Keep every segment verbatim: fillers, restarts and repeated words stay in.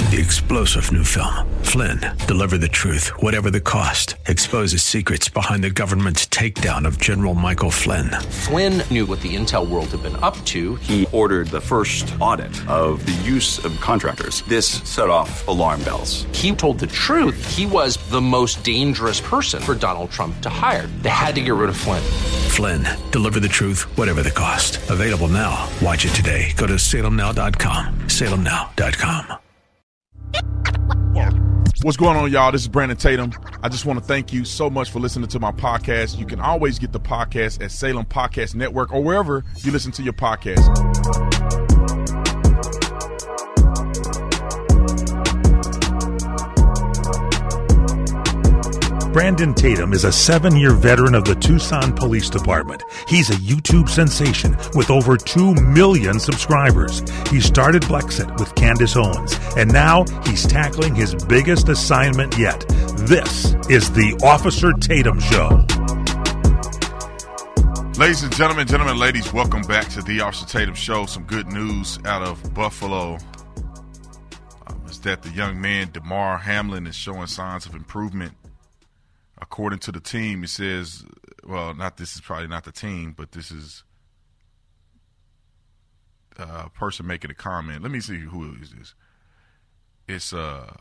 The explosive new film, Flynn, deliver the truth, whatever the cost, exposes secrets behind the government's takedown of General Michael Flynn. Flynn knew what the intel world had been up to. He ordered the first audit of the use of contractors. This set off alarm bells. He told the truth. He was the most dangerous person for Donald Trump to hire. They had to get rid of Flynn. Flynn, deliver the truth, whatever the cost. Available now. Watch it today. Go to salem now dot com. salem now dot com. What's going on, y'all? This is Brandon Tatum. I just want to thank you so much for listening to my podcast. You can always get the podcast at Salem Podcast Network or wherever you listen to your podcast. Brandon Tatum is a seven-year veteran of the Tucson Police Department. He's a YouTube sensation with over two million subscribers. He started Blexit with Candace Owens, and now he's tackling his biggest assignment yet. This is the Officer Tatum Show. Ladies and gentlemen, gentlemen and ladies, welcome back to the Officer Tatum Show. Some good news out of Buffalo um, is that the young man, Damar Hamlin, is showing signs of improvement. According to the team, it says, well, not this is probably not the team, but this is a person making a comment. Let me see who is this. It's uh,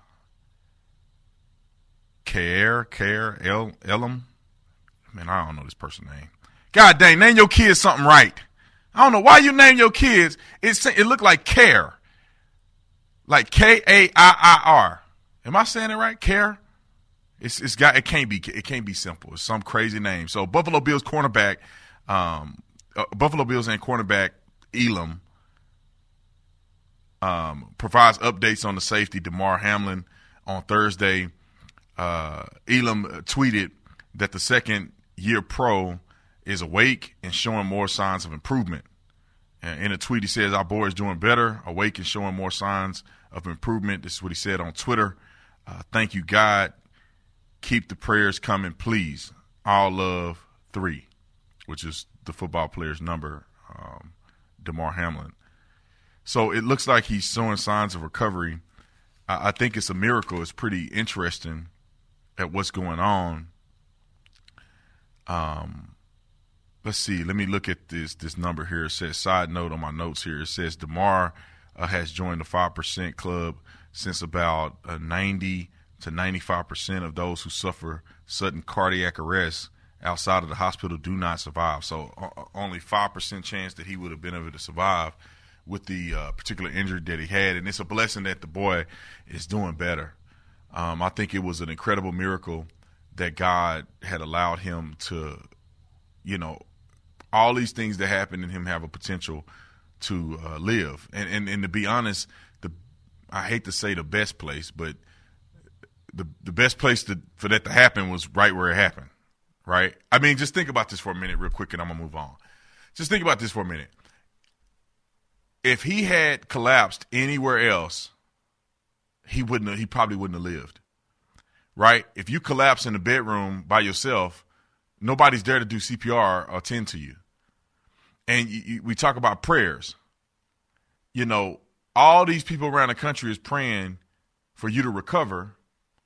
Care, Care, El, Elam. Man, I don't know this person's name. God dang, name your kids something right. I don't know why you name your kids. It's, it looked like Care. Like K A I I R. Am I saying it right? Care? It's it's got it can't be it can't be simple. It's some crazy name. So Buffalo Bills cornerback, um, uh, Buffalo Bills and cornerback Elam um, provides updates on the safety Damar Hamlin on Thursday. Uh, Elam tweeted that the second year pro is awake and showing more signs of improvement. And in a tweet, he says, "Our boy is doing better, awake and showing more signs of improvement." This is what he said on Twitter. Uh, thank you, God. Keep the prayers coming, please. All love, three, which is the football player's number, um, Damar Hamlin. So it looks like he's showing signs of recovery. I, I think it's a miracle. It's pretty interesting at what's going on. Um, let's see. Let me look at this this number here. It says, side note on my notes here, it says Damar uh, has joined the five percent club since about uh, ninety to ninety-five percent of those who suffer sudden cardiac arrest outside of the hospital do not survive. So uh, only five percent chance that he would have been able to survive with the uh, particular injury that he had. And it's a blessing that the boy is doing better. Um, I think it was an incredible miracle that God had allowed him to, you know, all these things that happened in him have a potential to uh, live. And, and, and to be honest, the I hate to say the best place, but The, the best place to, for that to happen was right where it happened, right? I mean, just think about this for a minute real quick, and I'm going to move on. Just think about this for a minute. If he had collapsed anywhere else, he wouldn't have, he probably wouldn't have lived, right? If you collapse in the bedroom by yourself, nobody's there to do C P R or attend to you. And you, you, we talk about prayers. You know, all these people around the country is praying for you to recover.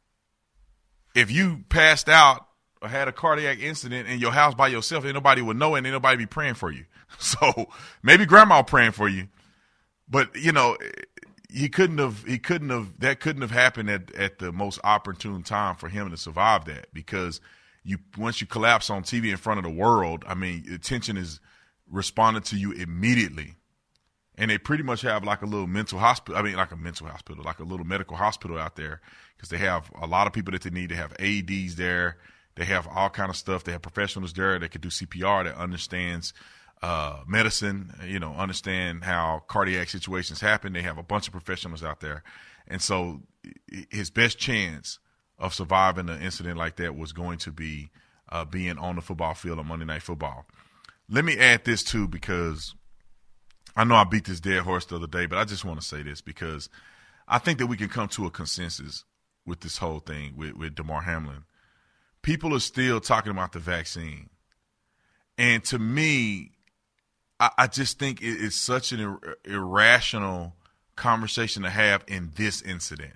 If you passed out or had a cardiac incident in your house by yourself, ain't nobody would know, and ain't nobody be praying for you. So maybe grandma praying for you, but you know, he couldn't have. He couldn't have. That couldn't have happened at at the most opportune time for him to survive that, because you once you collapse on T V in front of the world, I mean, attention is responded to you immediately, and they pretty much have like a little mental hospital. I mean, like a mental hospital, like a little medical hospital out there. Because they have a lot of people that they need. They have A E Ds there. They have all kind of stuff. They have professionals there that can do C P R, that understands uh, medicine, you know, understand how cardiac situations happen. They have a bunch of professionals out there. And so his best chance of surviving an incident like that was going to be uh, being on the football field on Monday Night Football. Let me add this, too, because I know I beat this dead horse the other day, but I just want to say this because I think that we can come to a consensus with this whole thing with, with Damar Hamlin. People are still talking about the vaccine. And to me, I, I just think it, it's such an ir- irrational conversation to have in this incident.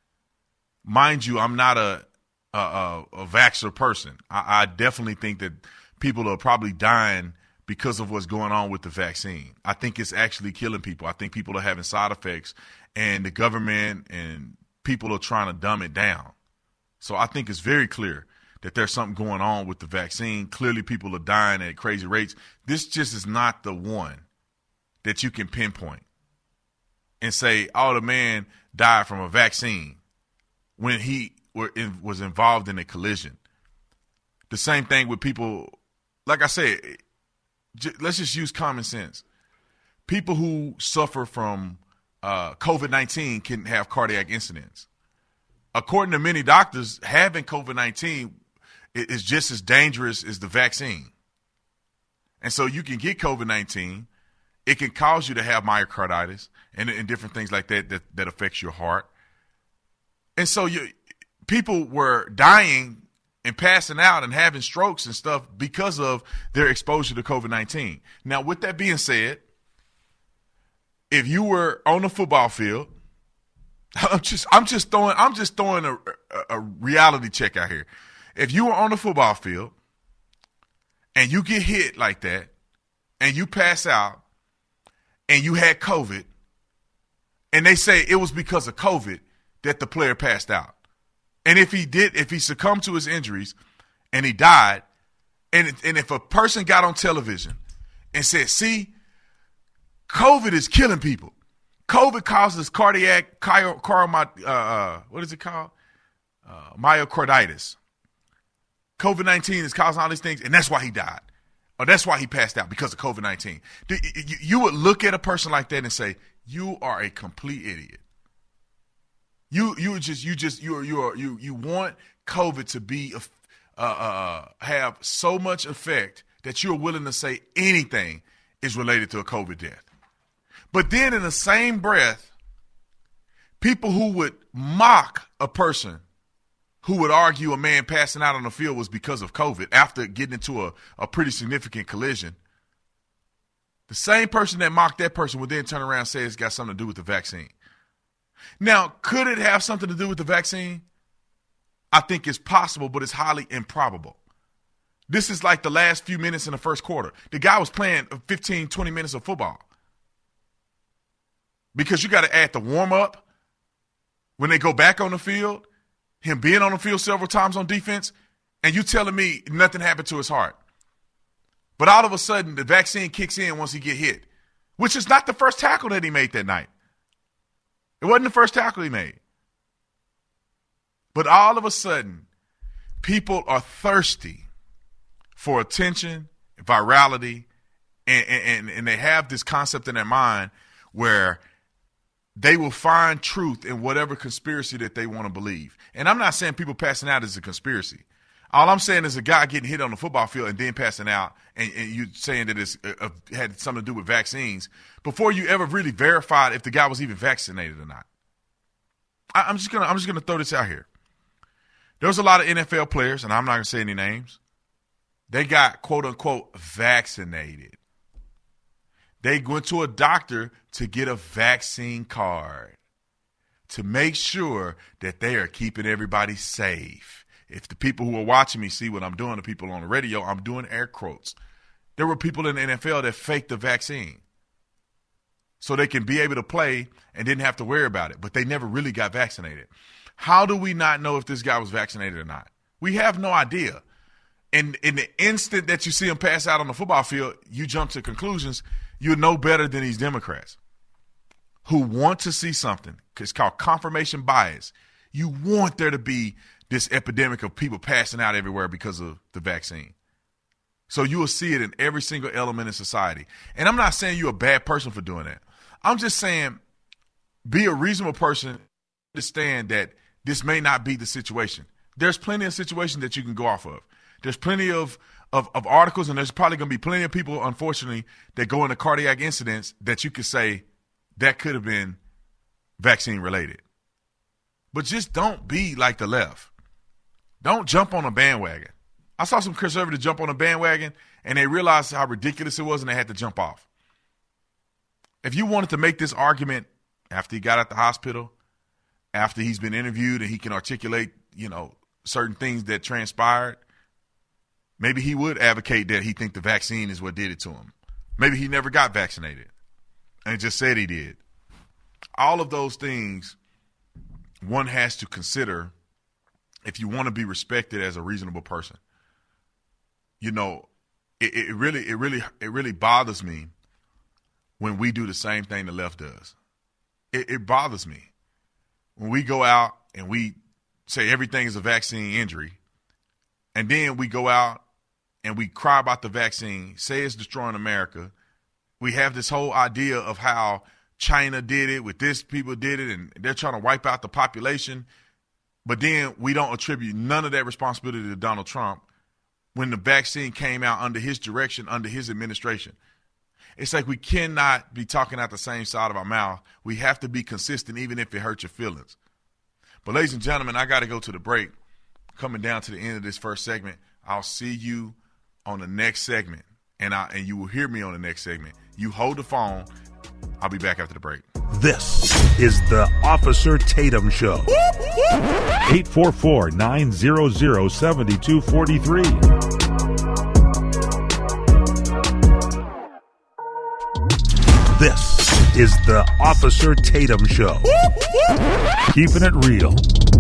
Mind you, I'm not a a, a, a vaxxer person. I, I definitely think that people are probably dying because of what's going on with the vaccine. I think it's actually killing people. I think people are having side effects, and the government and people are trying to dumb it down. So I think it's very clear that there's something going on with the vaccine. Clearly people are dying at crazy rates. This just is not the one that you can pinpoint and say, oh, the man died from a vaccine when he were in, was involved in a collision. The same thing with people, like I said, j- let's just use common sense. People who suffer from uh, COVID nineteen can have cardiac incidents. According to many doctors, having COVID nineteen is just as dangerous as the vaccine. And so you can get COVID nineteen. It can cause you to have myocarditis and, and different things like that, that that affects your heart. And so you, people were dying and passing out and having strokes and stuff because of their exposure to COVID nineteen. Now, with that being said, if you were on the football field, I'm just I'm just throwing I'm just throwing a, a, a reality check out here. If you were on the football field and you get hit like that and you pass out and you had COVID and they say it was because of COVID that the player passed out. And if he did, if he succumbed to his injuries and he died, and, and if a person got on television and said, see, COVID is killing people. COVID causes cardiac, car, car, uh, uh, what is it called? Uh, myocarditis. COVID nineteen is causing all these things, and that's why he died. Or that's why he passed out, because of COVID nineteen. You would look at a person like that and say, you are a complete idiot. You you just you just you are you are you you want COVID to be uh, uh, have so much effect that you're willing to say anything is related to a COVID death. But then in the same breath, people who would mock a person who would argue a man passing out on the field was because of COVID after getting into a, a pretty significant collision, the same person that mocked that person would then turn around and say it's got something to do with the vaccine. Now, could it have something to do with the vaccine? I think it's possible, but it's highly improbable. This is like the last few minutes in the first quarter. The guy was playing fifteen, twenty minutes of football. Because you got to add the warm-up when they go back on the field, him being on the field several times on defense, and you telling me nothing happened to his heart. But all of a sudden, the vaccine kicks in once he get hit, which is not the first tackle that he made that night. It wasn't the first tackle he made. But all of a sudden, people are thirsty for attention, virality, and, and, and they have this concept in their mind where they will find truth in whatever conspiracy that they want to believe. And I'm not saying people passing out is a conspiracy. All I'm saying is a guy getting hit on the football field and then passing out, and, and you saying that it's uh, had something to do with vaccines before you ever really verified if the guy was even vaccinated or not. I, I'm just gonna I'm just gonna throw this out here. There was a lot of N F L players, and I'm not gonna say any names. They got quote unquote vaccinated. They went to a doctor to get a vaccine card to make sure that they are keeping everybody safe. If the people who are watching me see what I'm doing, the people on the radio, I'm doing air quotes. There were people in the N F L that faked the vaccine so they can be able to play and didn't have to worry about it, but they never really got vaccinated. How do we not know if this guy was vaccinated or not? We have no idea. And in the instant that you see him pass out on the football field, you jump to conclusions. You're no better than these Democrats who want to see something. It's called confirmation bias. You want there to be this epidemic of people passing out everywhere because of the vaccine. So you will see it in every single element in society. And I'm not saying you're a bad person for doing that. I'm just saying be a reasonable person, understand that this may not be the situation. There's plenty of situations that you can go off of. There's plenty of, of, of articles, and there's probably going to be plenty of people, unfortunately, that go into cardiac incidents that you could say that could have been vaccine-related. But just don't be like the left. Don't jump on a bandwagon. I saw some conservatives jump on a bandwagon, and they realized how ridiculous it was, and they had to jump off. If you wanted to make this argument after he got out the hospital, after he's been interviewed and he can articulate, you know, certain things that transpired, maybe he would advocate that he think the vaccine is what did it to him. Maybe he never got vaccinated and just said he did. All of those things one has to consider if you want to be respected as a reasonable person. You know, it, it really, it really, it really bothers me when we do the same thing the left does. It, it bothers me when we go out and we say everything is a vaccine injury, and then we go out and we cry about the vaccine, say it's destroying America. We have this whole idea of how China did it, with this people did it, and they're trying to wipe out the population. But then we don't attribute none of that responsibility to Donald Trump when the vaccine came out under his direction, under his administration. It's like we cannot be talking out the same side of our mouth. We have to be consistent, even if it hurts your feelings. But ladies and gentlemen, I got to go to the break. Coming down to the end of this first segment, I'll see you on the next segment, and I and you will hear me on the next segment. You hold the phone. I'll be back after the break. This is the Officer Tatum Show. eight four four, nine hundred, seven two four three. This is the Officer Tatum Show. Keeping it real.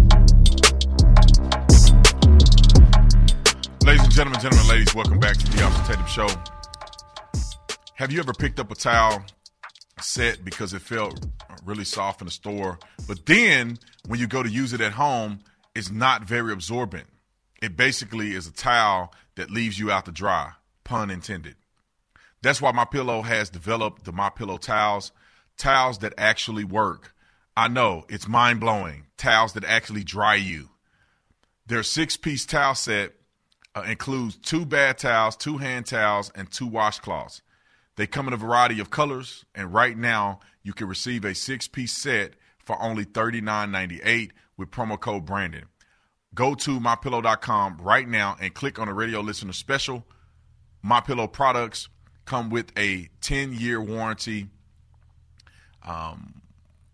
Ladies and gentlemen, gentlemen, ladies, welcome back to the Officer Tatum Show. Have you ever picked up a towel set because it felt really soft in the store, but then when you go to use it at home, it's not very absorbent? It basically is a towel that leaves you out to dry, pun intended. That's why MyPillow has developed the MyPillow towels, towels that actually work. I know, it's mind-blowing. Towels that actually dry you. Their six-piece towel set uh, includes two bath towels, two hand towels, and two washcloths. They come in a variety of colors, and right now you can receive a six-piece set for only thirty-nine ninety-eight with promo code Brandon. Go to my pillow dot com right now and click on the radio listener special. MyPillow products come with a ten-year warranty, um,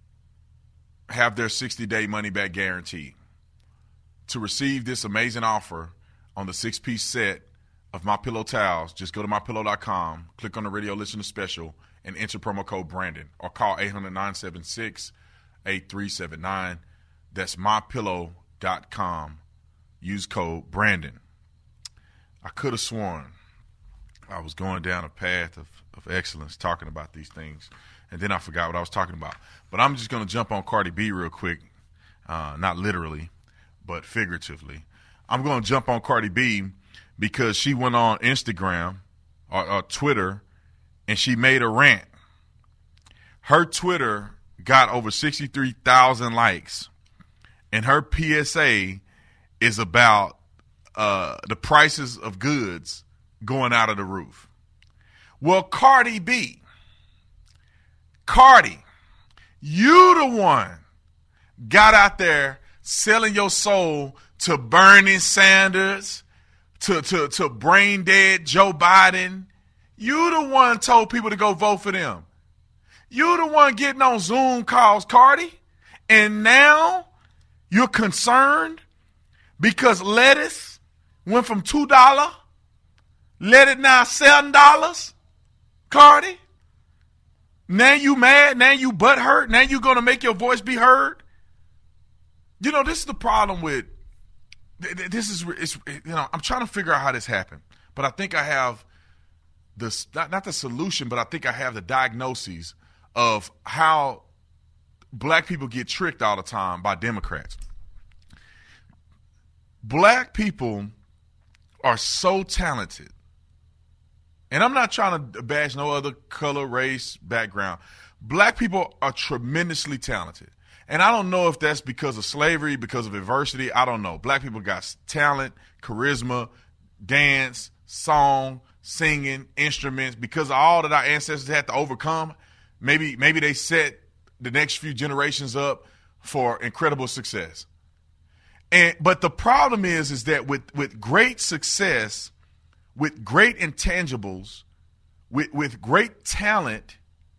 have their sixty-day money-back guarantee. To receive this amazing offer on the six-piece set of MyPillow towels, just go to my pillow dot com, click on the radio listener special, and enter promo code Brandon, or call eight hundred, nine seven six, eight three seven nine. That's my pillow dot com. Use code Brandon. I could have sworn I was going down a path of, of excellence talking about these things, and then I forgot what I was talking about. But I'm just going to jump on Cardi B real quick, uh, not literally, but figuratively. I'm going to jump on Cardi B because she went on Instagram or, or Twitter, and she made a rant. Her Twitter got over sixty-three thousand likes, and her P S A is about uh, the prices of goods going out of the roof. Well, Cardi B, Cardi, you the one got out there selling your soul to Bernie Sanders, to, to, to brain dead Joe Biden. You the one told people to go vote for them. You the one getting on Zoom calls, Cardi, and now you're concerned because lettuce went from two dollars, let it now seven dollars, Cardi. Now you mad, now you butthurt, now you going to make your voice be heard. You know, this is the problem with, this is, it's, you know, I'm trying to figure out how this happened, but I think I have the, not, not the solution, but I think I have the diagnoses of how black people get tricked all the time by Democrats. Black people are so talented, and I'm not trying to bash no other color, race, background. Black people are tremendously talented. And I don't know if that's because of slavery, because of adversity. I don't know. Black people got talent, charisma, dance, song, singing, instruments. Because of all that our ancestors had to overcome, maybe maybe they set the next few generations up for incredible success. And but the problem is, is that with, with great success, with great intangibles, with, with great talent,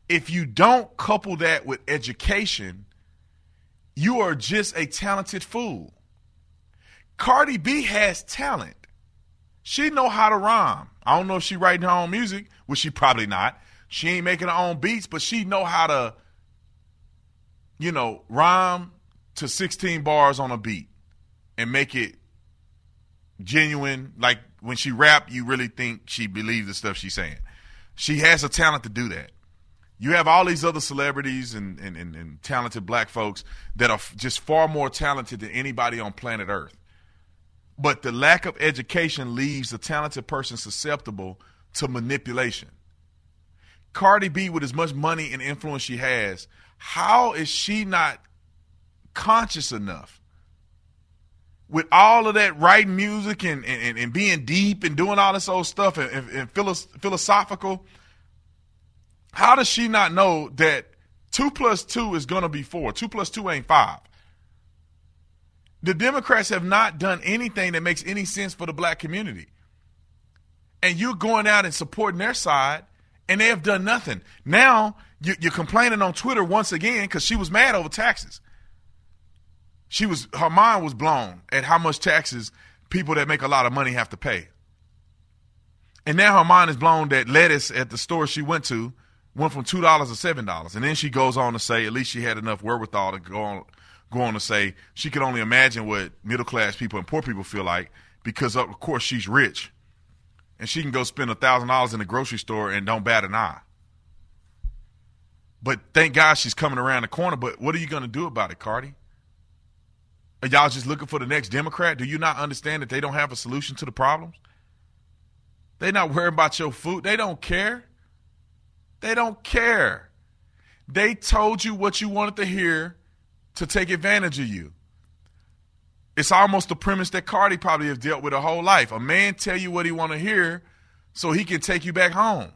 if you don't couple that with education, you are just a talented fool. Cardi B has talent. She know how to rhyme. I don't know if she writing her own music, which she probably not. She ain't making her own beats, but she know how to, you know, rhyme to sixteen bars on a beat and make it genuine. Like when she rap, you really think she believes the stuff she's saying. She has a talent to do that. You have all these other celebrities and, and, and, and talented black folks that are f- just far more talented than anybody on planet Earth. But the lack of education leaves a talented person susceptible to manipulation. Cardi B, with as much money and influence she has, how is she not conscious enough? With all of that writing music and, and, and being deep and doing all this old stuff and, and, and philosophical, how does she not know that two plus two is going to be four? Two plus two ain't five. The Democrats have not done anything that makes any sense for the black community. And you're going out and supporting their side, and they have done nothing. Now you're complaining on Twitter once again because she was mad over taxes. She was, her mind was blown at how much taxes people that make a lot of money have to pay. And now her mind is blown that lettuce at the store she went to went from two dollars to seven dollars. And then she goes on to say at least she had enough wherewithal to go on, go on to say she could only imagine what middle-class people and poor people feel like because, of course, she's rich. And she can go spend one thousand dollars in the grocery store and don't bat an eye. But thank God she's coming around the corner. But what are you going to do about it, Cardi? Are y'all just looking for the next Democrat? Do you not understand that they don't have a solution to the problems? They're not worried about your food. They don't care. They don't care. They told you what you wanted to hear to take advantage of you. It's almost the premise that Cardi probably has dealt with her whole life. A man tell you what he want to hear so he can take you back home.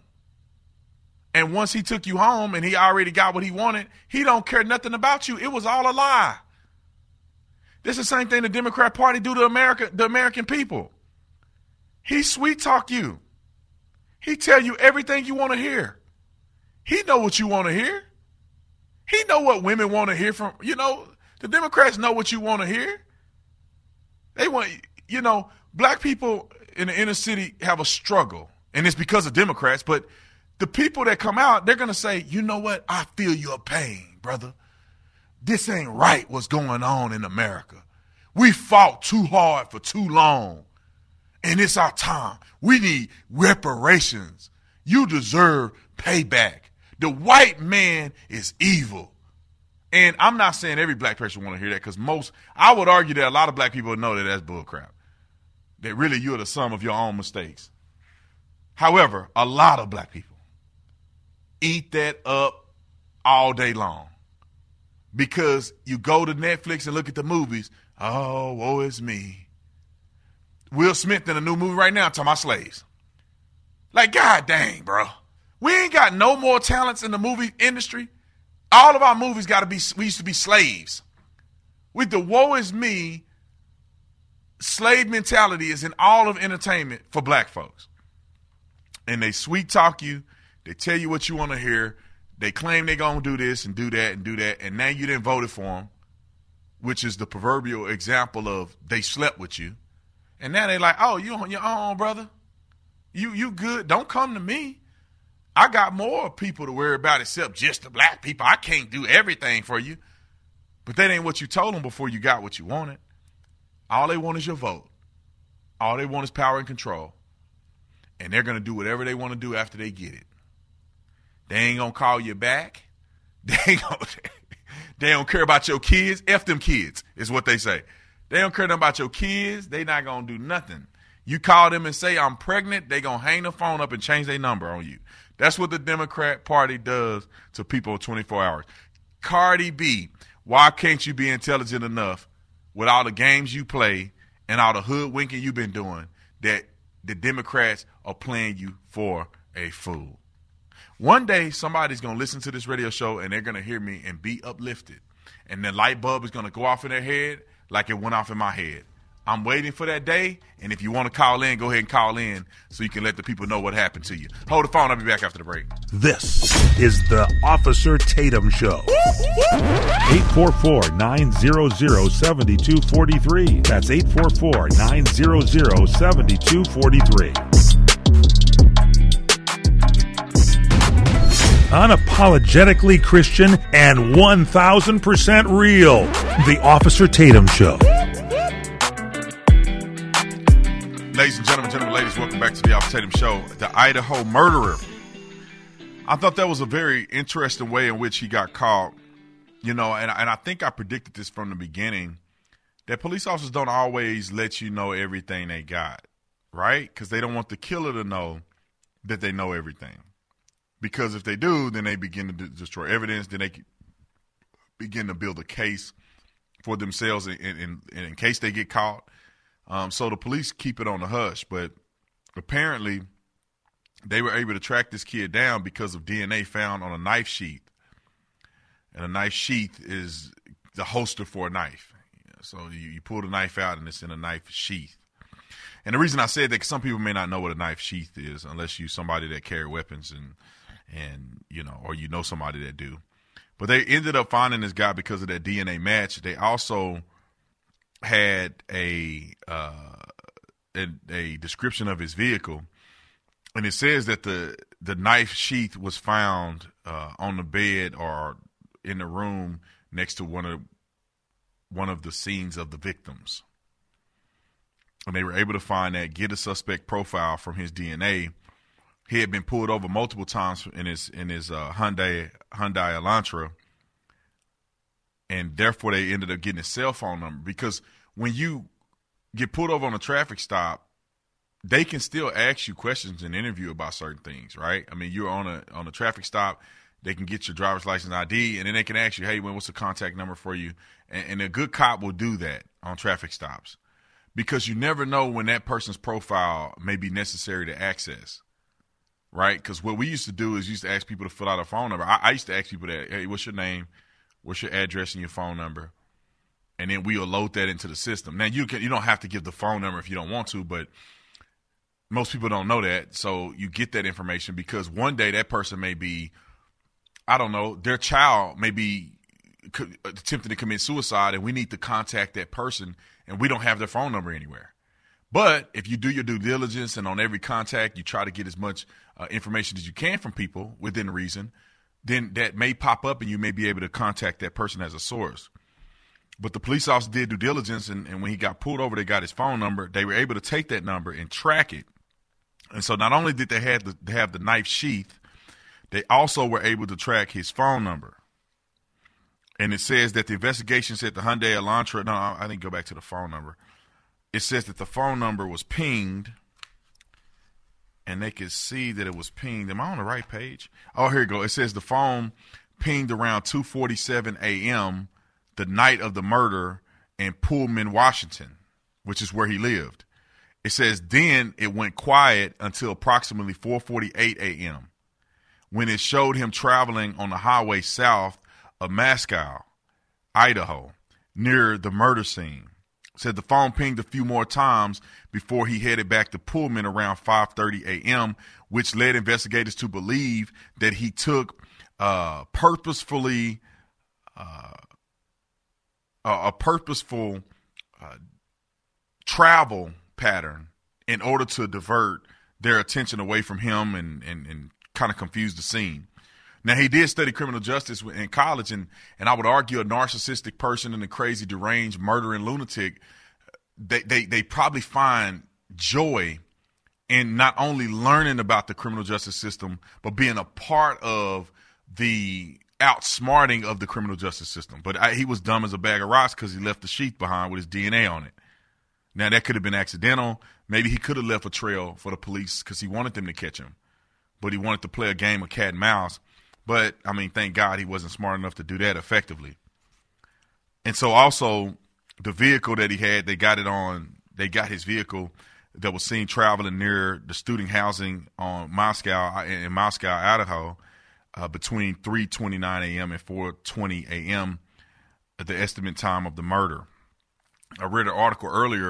And once he took you home and he already got what he wanted, he don't care nothing about you. It was all a lie. This is the same thing the Democrat Party do to America, the American people. He sweet talk you. He tell you everything you want to hear. He know what you want to hear. He know what women want to hear from, you know, the Democrats know what you want to hear. They want, you know, black people in the inner city have a struggle, and it's because of Democrats, but the people that come out, they're going to say, you know what? I feel your pain, brother. This ain't right what's going on in America. We fought too hard for too long, and it's our time. We need reparations. You deserve payback. The white man is evil. And I'm not saying every black person want to hear that because most, I would argue that a lot of black people know that that's bullcrap. That really you're the sum of your own mistakes. However, a lot of black people eat that up all day long because you go to Netflix and look at the movies. Oh, woe is me. Will Smith in a new movie right now talking about slaves. Like, God dang, bro. We ain't got no more talents in the movie industry. All of our movies got to be, we used to be slaves. With the woe is me, slave mentality is in all of entertainment for black folks. And they sweet talk you. They tell you what you want to hear. They claim they're going to do this and do that and do that. And now you didn't vote for them, which is the proverbial example of they slept with you. And now they're like, oh, you on your own, brother. You, you good. Don't come to me. I got more people to worry about except just the black people. I can't do everything for you. But that ain't what you told them before you got what you wanted. All they want is your vote. All they want is power and control. And they're going to do whatever they want to do after they get it. They ain't going to call you back. They ain't gonna, they don't care about your kids. F them kids is what they say. They don't care about your kids. They not going to do nothing. You call them and say, I'm pregnant, they going to hang the phone up and change their number on you. That's what the Democrat Party does to people in twenty-four hours. Cardi B, why can't you be intelligent enough with all the games you play and all the hoodwinking you've been doing that the Democrats are playing you for a fool? One day, somebody's going to listen to this radio show and they're going to hear me and be uplifted. And the light bulb is going to go off in their head like it went off in my head. I'm waiting for that day, and if you want to call in, go ahead and call in so you can let the people know what happened to you. Hold the phone. I'll be back after the break. This is the Officer Tatum Show. eight four four, nine hundred, seven two four three. That's eight four four, nine hundred, seven two four three. Unapologetically Christian and one thousand percent real. The Officer Tatum Show. Ladies and gentlemen, gentlemen, ladies, welcome back to the Officer Tatum Show. The Idaho murderer. I thought that was a very interesting way in which he got caught. You know, and, and I think I predicted this from the beginning, that police officers don't always let you know everything they got, right? Because they don't want the killer to know that they know everything. Because if they do, then they begin to destroy evidence. Then they begin to build a case for themselves in, in, in, in case they get caught. Um, so the police keep it on the hush. But apparently they were able to track this kid down because of D N A found on a knife sheath. And a knife sheath is the holster for a knife. So you, you pull the knife out and it's in a knife sheath. And the reason I said that, because some people may not know what a knife sheath is unless you're somebody that carry weapons and, and you know, or you know somebody that do. But they ended up finding this guy because of that D N A match. They also had a, uh, a, a description of his vehicle. And it says that the, the knife sheath was found uh, on the bed or in the room next to one of one of the scenes of the victims. And they were able to find that, get a suspect profile from his D N A. He had been pulled over multiple times in his in his uh, Hyundai Hyundai Elantra, and therefore they ended up getting his cell phone number. Because when you get pulled over on a traffic stop, they can still ask you questions and interview about certain things, right? I mean, you're on a on a traffic stop. They can get your driver's license I D, and then they can ask you, hey, what's the contact number for you? And, and a good cop will do that on traffic stops, because you never know when that person's profile may be necessary to access, right? Because what we used to do is used to ask people to fill out a phone number. I, I used to ask people that, hey, what's your name? What's your address and your phone number? And then we'll load that into the system. Now, you can, you don't have to give the phone number if you don't want to, but most people don't know that. So you get that information because one day that person may be, I don't know, their child may be attempting to commit suicide, and we need to contact that person, and we don't have their phone number anywhere. But if you do your due diligence and on every contact you try to get as much uh, information as you can from people within reason, then that may pop up and you may be able to contact that person as a source. But the police officer did due diligence, and, and when he got pulled over, they got his phone number. They were able to take that number and track it. And so not only did they have the, they have the knife sheath, they also were able to track his phone number. And it says that the investigation said the Hyundai Elantra, no, I didn't go back to the phone number. It says that the phone number was pinged, and they could see that it was pinged. Am I on the right page? Oh, here you go. It says the phone pinged around two forty-seven a.m. the night of the murder in Pullman, Washington, which is where he lived. It says then it went quiet until approximately four forty-eight a.m. when it showed him traveling on the highway south of Moscow, Idaho, near the murder scene. Said the phone pinged a few more times before he headed back to Pullman around five thirty a.m., which led investigators to believe that he took uh, purposefully uh, a purposeful uh, travel pattern in order to divert their attention away from him and, and, and kind of confuse the scene. Now, he did study criminal justice in college, and, and I would argue a narcissistic person and a crazy, deranged, murdering lunatic, they, they, they probably find joy in not only learning about the criminal justice system, but being a part of the outsmarting of the criminal justice system. But I, he was dumb as a bag of rocks because he left the sheath behind with his D N A on it. Now, that could have been accidental. Maybe he could have left a trail for the police because he wanted them to catch him, but he wanted to play a game of cat and mouse. But, I mean, thank God he wasn't smart enough to do that effectively. And so also the vehicle that he had, they got it on, they got his vehicle that was seen traveling near the student housing on Moscow, in Moscow, Idaho, uh, between three twenty-nine a.m. and four twenty a.m. at the estimate time of the murder. I read an article earlier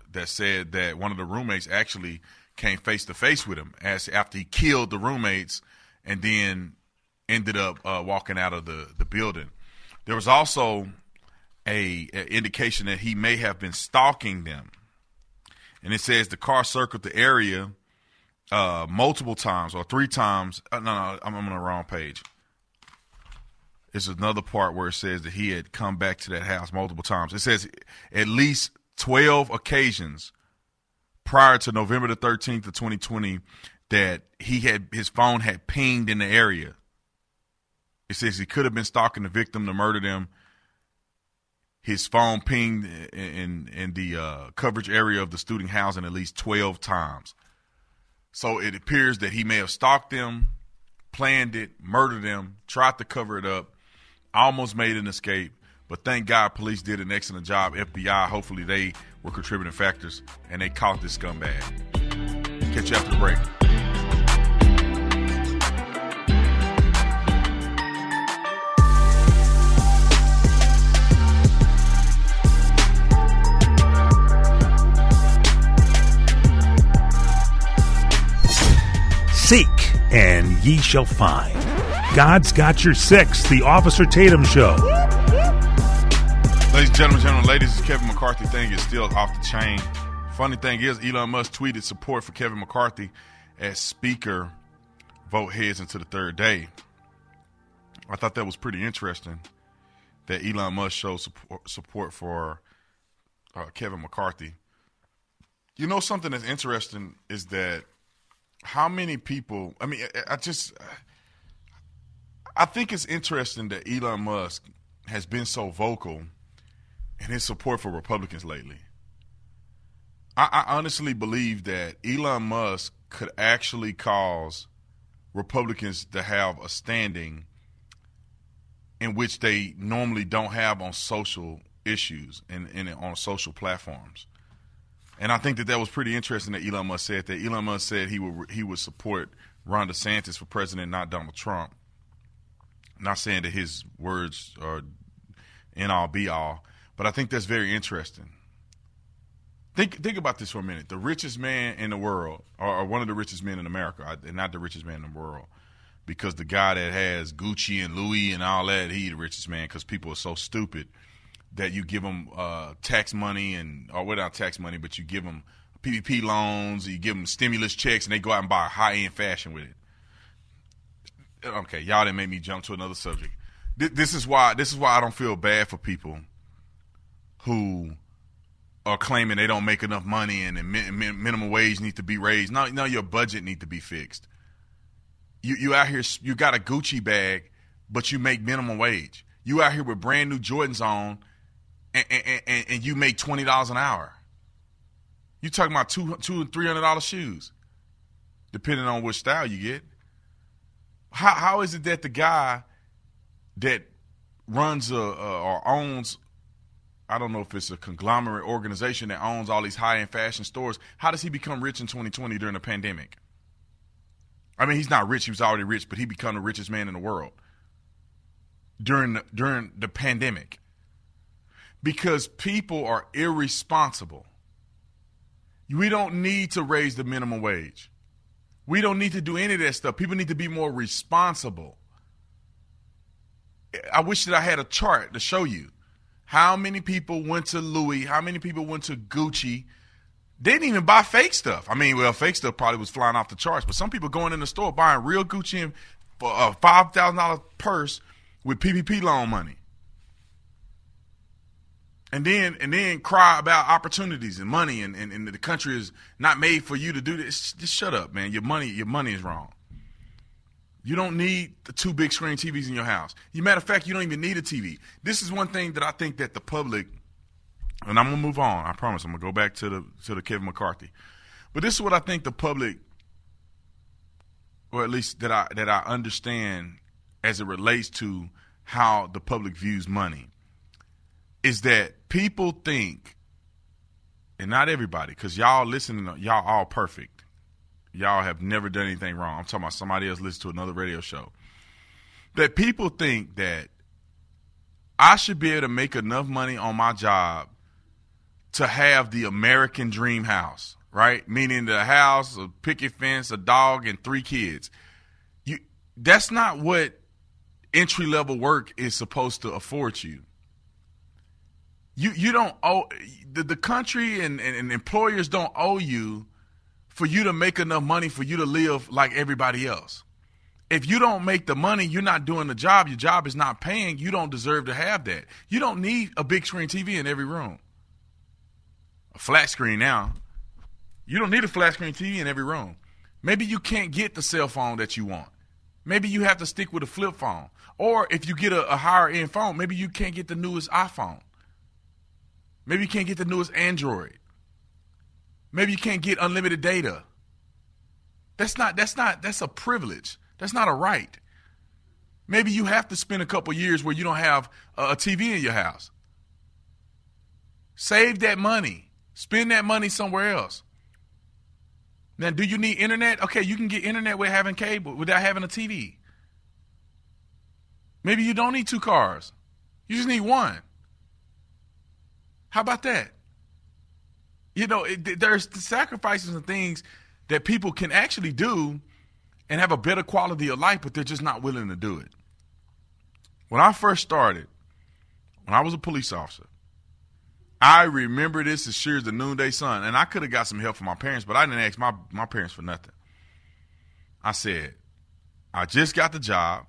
that said that one of the roommates actually came face to face with him as after he killed the roommates and then ended up uh, walking out of the, the building. There was also a, a indication that he may have been stalking them. And it says the car circled the area uh, multiple times or three times. Uh, no, no, I'm, I'm on the wrong page. It's another part where it says that he had come back to that house multiple times. It says at least twelve occasions prior to November the thirteenth of twenty twenty that he had his phone had pinged in the area. It says he could have been stalking the victim to murder them. His phone pinged in in the uh, coverage area of the student housing at least twelve times. So it appears that he may have stalked them, planned it, murdered them, tried to cover it up, almost made an escape. But thank God police did an excellent job. F B I, hopefully they were contributing factors, and they caught this scumbag. Catch you after the break. Seek, and ye shall find. God's got your six, the Officer Tatum Show. Ladies and gentlemen, gentlemen, ladies, this Kevin McCarthy thing is still off the chain. Funny thing is, Elon Musk tweeted support for Kevin McCarthy as Speaker. Vote heads into the third day. I thought that was pretty interesting that Elon Musk showed support, support for uh, Kevin McCarthy. You know, something that's interesting is that how many people, I mean, I, I just, I think it's interesting that Elon Musk has been so vocal in his support for Republicans lately. I, I honestly believe that Elon Musk could actually cause Republicans to have a standing in which they normally don't have on social issues and, and on social platforms. And I think that that was pretty interesting that Elon Musk said that. Elon Musk said he would he would support Ron DeSantis for president, not Donald Trump. Not saying that his words are end all be all, but I think that's very interesting. Think think about this for a minute. The richest man in the world, or, or one of the richest men in America, and not the richest man in the world, because the guy that has Gucci and Louis and all that, he's the richest man because people are so stupid that you give them uh, tax money and or without tax money, but you give them P P P loans, you give them stimulus checks, and they go out and buy high-end fashion with it. Okay, y'all didn't make me jump to another subject. This is why this is why I don't feel bad for people who are claiming they don't make enough money and the minimum wage needs to be raised. No, no, your budget needs to be fixed. You you out here, you got a Gucci bag, but you make minimum wage. You out here with brand new Jordans on, and and, and, and you make twenty dollars an hour. You talking about two two and three hundred dollar shoes, depending on which style you get. How how is it that the guy that runs a, a or owns, I don't know if it's a conglomerate organization that owns all these high-end fashion stores, how does he become rich in twenty twenty during the pandemic? I mean, he's not rich. He was already rich, but he became the richest man in the world during the, during the pandemic because people are irresponsible. We don't need to raise the minimum wage. We don't need to do any of that stuff. People need to be more responsible. I wish that I had a chart to show you how many people went to Louis, how many people went to Gucci. They didn't even buy fake stuff. I mean, well, fake stuff probably was flying off the charts, but some people going in the store buying real Gucci and for a five thousand dollars purse with P P P loan money. And then and then cry about opportunities and money and, and, and the country is not made for you to do this. Just shut up, man. Your money, your money is wrong. You don't need the two big screen T Vs in your house. As a matter of fact, you don't even need a T V. This is one thing that I think that the public, and I'm gonna move on. I promise. I'm gonna go back to the to the Kevin McCarthy. But this is what I think the public, or at least that I that I understand as it relates to how the public views money, is that people think, and not everybody, because y'all listening, y'all all perfect. Y'all have never done anything wrong. I'm talking about somebody else listening to another radio show. That people think that I should be able to make enough money on my job to have the American dream house, right? Meaning the house, a picket fence, a dog, and three kids. You, that's not what entry-level work is supposed to afford you. You you don't owe the, the country and, and, and employers don't owe you for you to make enough money for you to live like everybody else. If you don't make the money, you're not doing the job. Your job is not paying. You don't deserve to have that. You don't need a big screen T V in every room. A flat screen now. You don't need a flat screen T V in every room. Maybe you can't get the cell phone that you want. Maybe you have to stick with a flip phone. Or if you get a, a higher end phone, maybe you can't get the newest iPhone. Maybe you can't get the newest Android. Maybe you can't get unlimited data. That's not, that's not, that's a privilege. That's not a right. Maybe you have to spend a couple years where you don't have a, a T V in your house. Save that money. Spend that money somewhere else. Now, do you need internet? Okay, you can get internet without having cable, without having a T V. Maybe you don't need two cars. You just need one. How about that? You know, it, there's sacrifices and things that people can actually do and have a better quality of life, but they're just not willing to do it. When I first started, when I was a police officer, I remember this as sure as the noonday sun, and I could have got some help from my parents, but I didn't ask my, my parents for nothing. I said, I just got the job.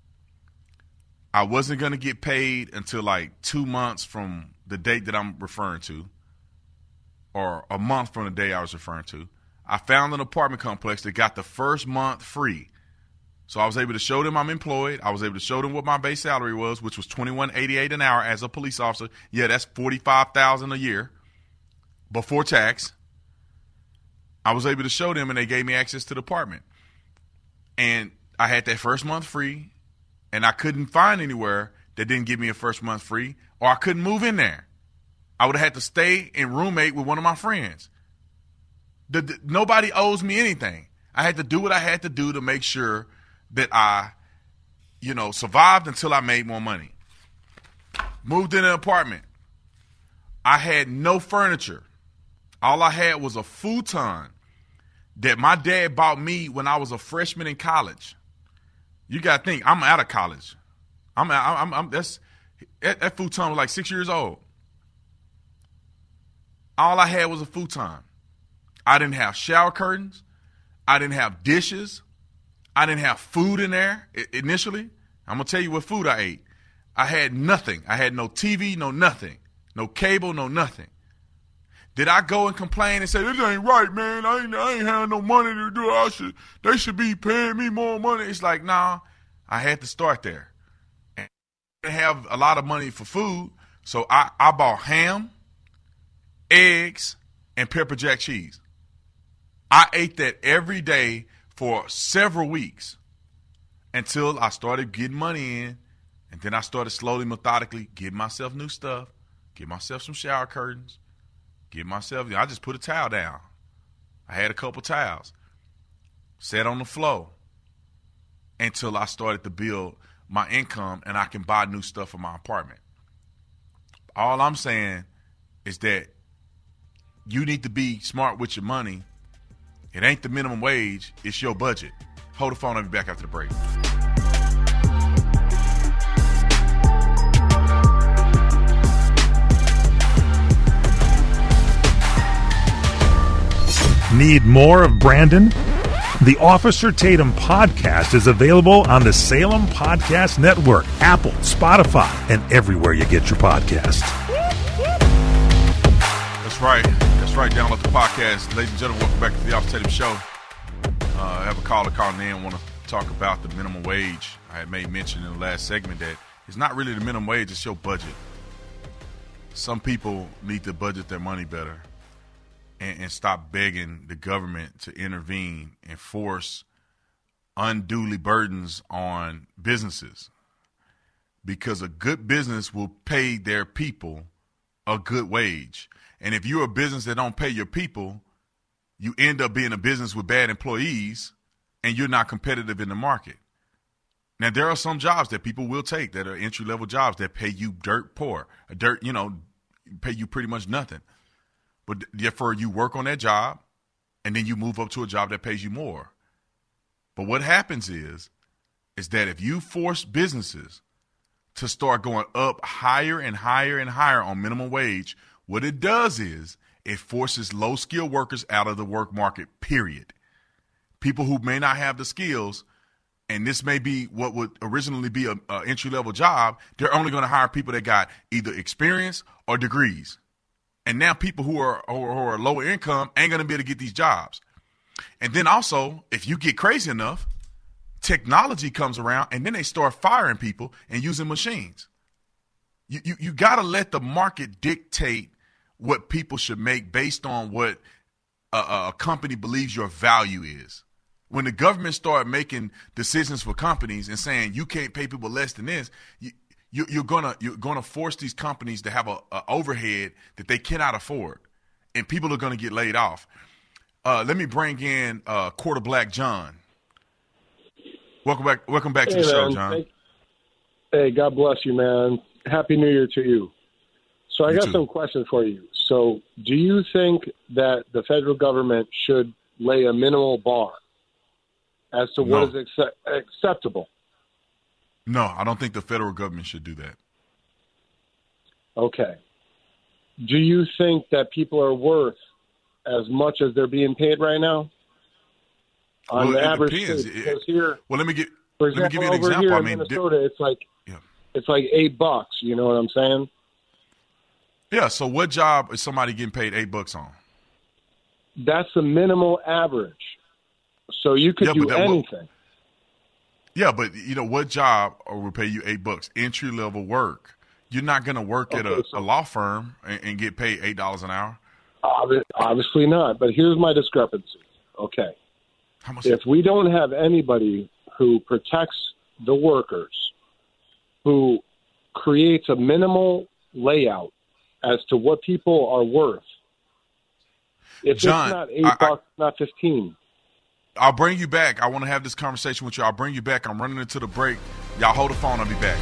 I wasn't going to get paid until like two months from the date that I'm referring to, or a month from the day I was referring to. I found an apartment complex that got the first month free. So I was able to show them I'm employed. I was able to show them what my base salary was, which was twenty-one eighty-eight an hour as a police officer. Yeah, that's forty-five thousand dollars a year before tax. I was able to show them, and they gave me access to the apartment. And I had that first month free, and I couldn't find anywhere that didn't give me a first month free, or I couldn't move in there. I would have had to stay and roommate with one of my friends. The, the, nobody owes me anything. I had to do what I had to do to make sure that I, you know, survived until I made more money. Moved in an apartment. I had no furniture. All I had was a futon that my dad bought me when I was a freshman in college. You got to think, I'm out of college. I'm, I'm, I'm that's, that, that futon was like six years old. All I had was a futon. I didn't have shower curtains. I didn't have dishes. I didn't have food in there initially. I'm going to tell you what food I ate. I had nothing. I had no T V, no nothing. No cable, no nothing. Did I go and complain and say, this ain't right, man. I ain't, I ain't have no money to do it. I should, they should be paying me more money. It's like, nah, I had to start there. And I didn't have a lot of money for food, so I, I bought ham, eggs, and pepper jack cheese. I ate that every day for several weeks until I started getting money in, and then I started slowly, methodically getting myself new stuff, get myself some shower curtains, get myself, I just put a towel down. I had a couple towels, sat on the floor until I started to build my income and I can buy new stuff for my apartment. All I'm saying is that you need to be smart with your money. It ain't the minimum wage, it's your budget. Hold the phone, I'll be back after the break. Need more of Brandon? The Officer Tatum podcast is available on the Salem Podcast Network, Apple, Spotify, and everywhere you get your podcasts. That's right. That's right. Download the podcast. Ladies and gentlemen, welcome back to the Officer Tatum Show. Uh, I have a caller calling in. Want to talk about the minimum wage. I had made mention in the last segment that it's not really the minimum wage, it's your budget. Some people need to budget their money better and, and stop begging the government to intervene and force unduly burdens on businesses. Because a good business will pay their people a good wage. And if you're a business that don't pay your people, you end up being a business with bad employees and you're not competitive in the market. Now, there are some jobs that people will take that are entry-level jobs that pay you dirt poor, dirt, you know, pay you pretty much nothing. but therefore you work on that job, and then you move up to a job that pays you more. But what happens is, is that if you force businesses to start going up higher and higher and higher on minimum wage, what it does is it forces low-skilled workers out of the work market, period. People who may not have the skills, and this may be what would originally be an entry-level job, they're only going to hire people that got either experience or degrees. And now people who are, who are lower income ain't going to be able to get these jobs. And then also, if you get crazy enough, technology comes around, and then they start firing people and using machines. You you, you got to let the market dictate what people should make based on what a, a company believes your value is. When the government start making decisions for companies and saying you can't pay people less than this, you, you, you're gonna you're gonna force these companies to have a, a overhead that they cannot afford, and people are gonna get laid off. Uh, let me bring in uh, Quarter Black John. Welcome back. Welcome back to hey, the show, man. John. Hey, hey, God bless you, man. Happy New Year to you. So I You got too. some questions for you. So do you think that the federal government should lay a minimal bar as to what No. is accept- acceptable? No, I don't think the federal government should do that. Okay. Do you think that people are worth as much as they're being paid right now? On Well, the it average, depends. state? It- Because here, Well, let me get for let me example, give you an over example. here I in mean, di- Minnesota, it's like yeah. it's like eight bucks. You know what I'm saying? Yeah. So, what job is somebody getting paid eight bucks on? That's the minimal average. So you could Yeah, do but that will- anything. Yeah, but you know what job will pay you eight bucks? Entry level work. You're not going to work at a, Okay, so- a law firm and, and get paid eight dollars an hour. Obvi- Obviously not. But here's my discrepancy. Okay. How much? If we don't have anybody who protects the workers, who creates a minimal layout as to what people are worth, if John, it's not eight I- I- bucks, not fifteen. I'll bring you back. I want to have this conversation with you. I'll bring you back. I'm running into the break. Y'all hold the phone. I'll be back.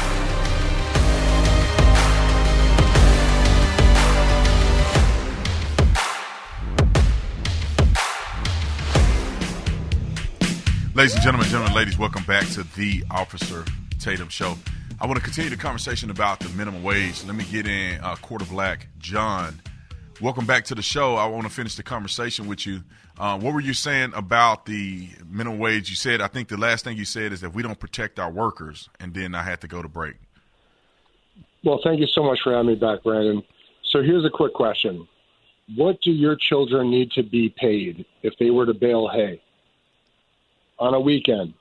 Ladies and gentlemen, gentlemen, ladies, welcome back to the Officer Tatum Show. I want to continue the conversation about the minimum wage. Let me get in uh, Quarter Black John. Welcome back to the show. I want to finish the conversation with you. Uh, what were you saying about the minimum wage? You said, I think the last thing you said is that we don't protect our workers, and then I had to go to break. Well, thank you so much for having me back, Brandon. So here's a quick question. What do your children need to be paid if they were to bale hay on a weekend?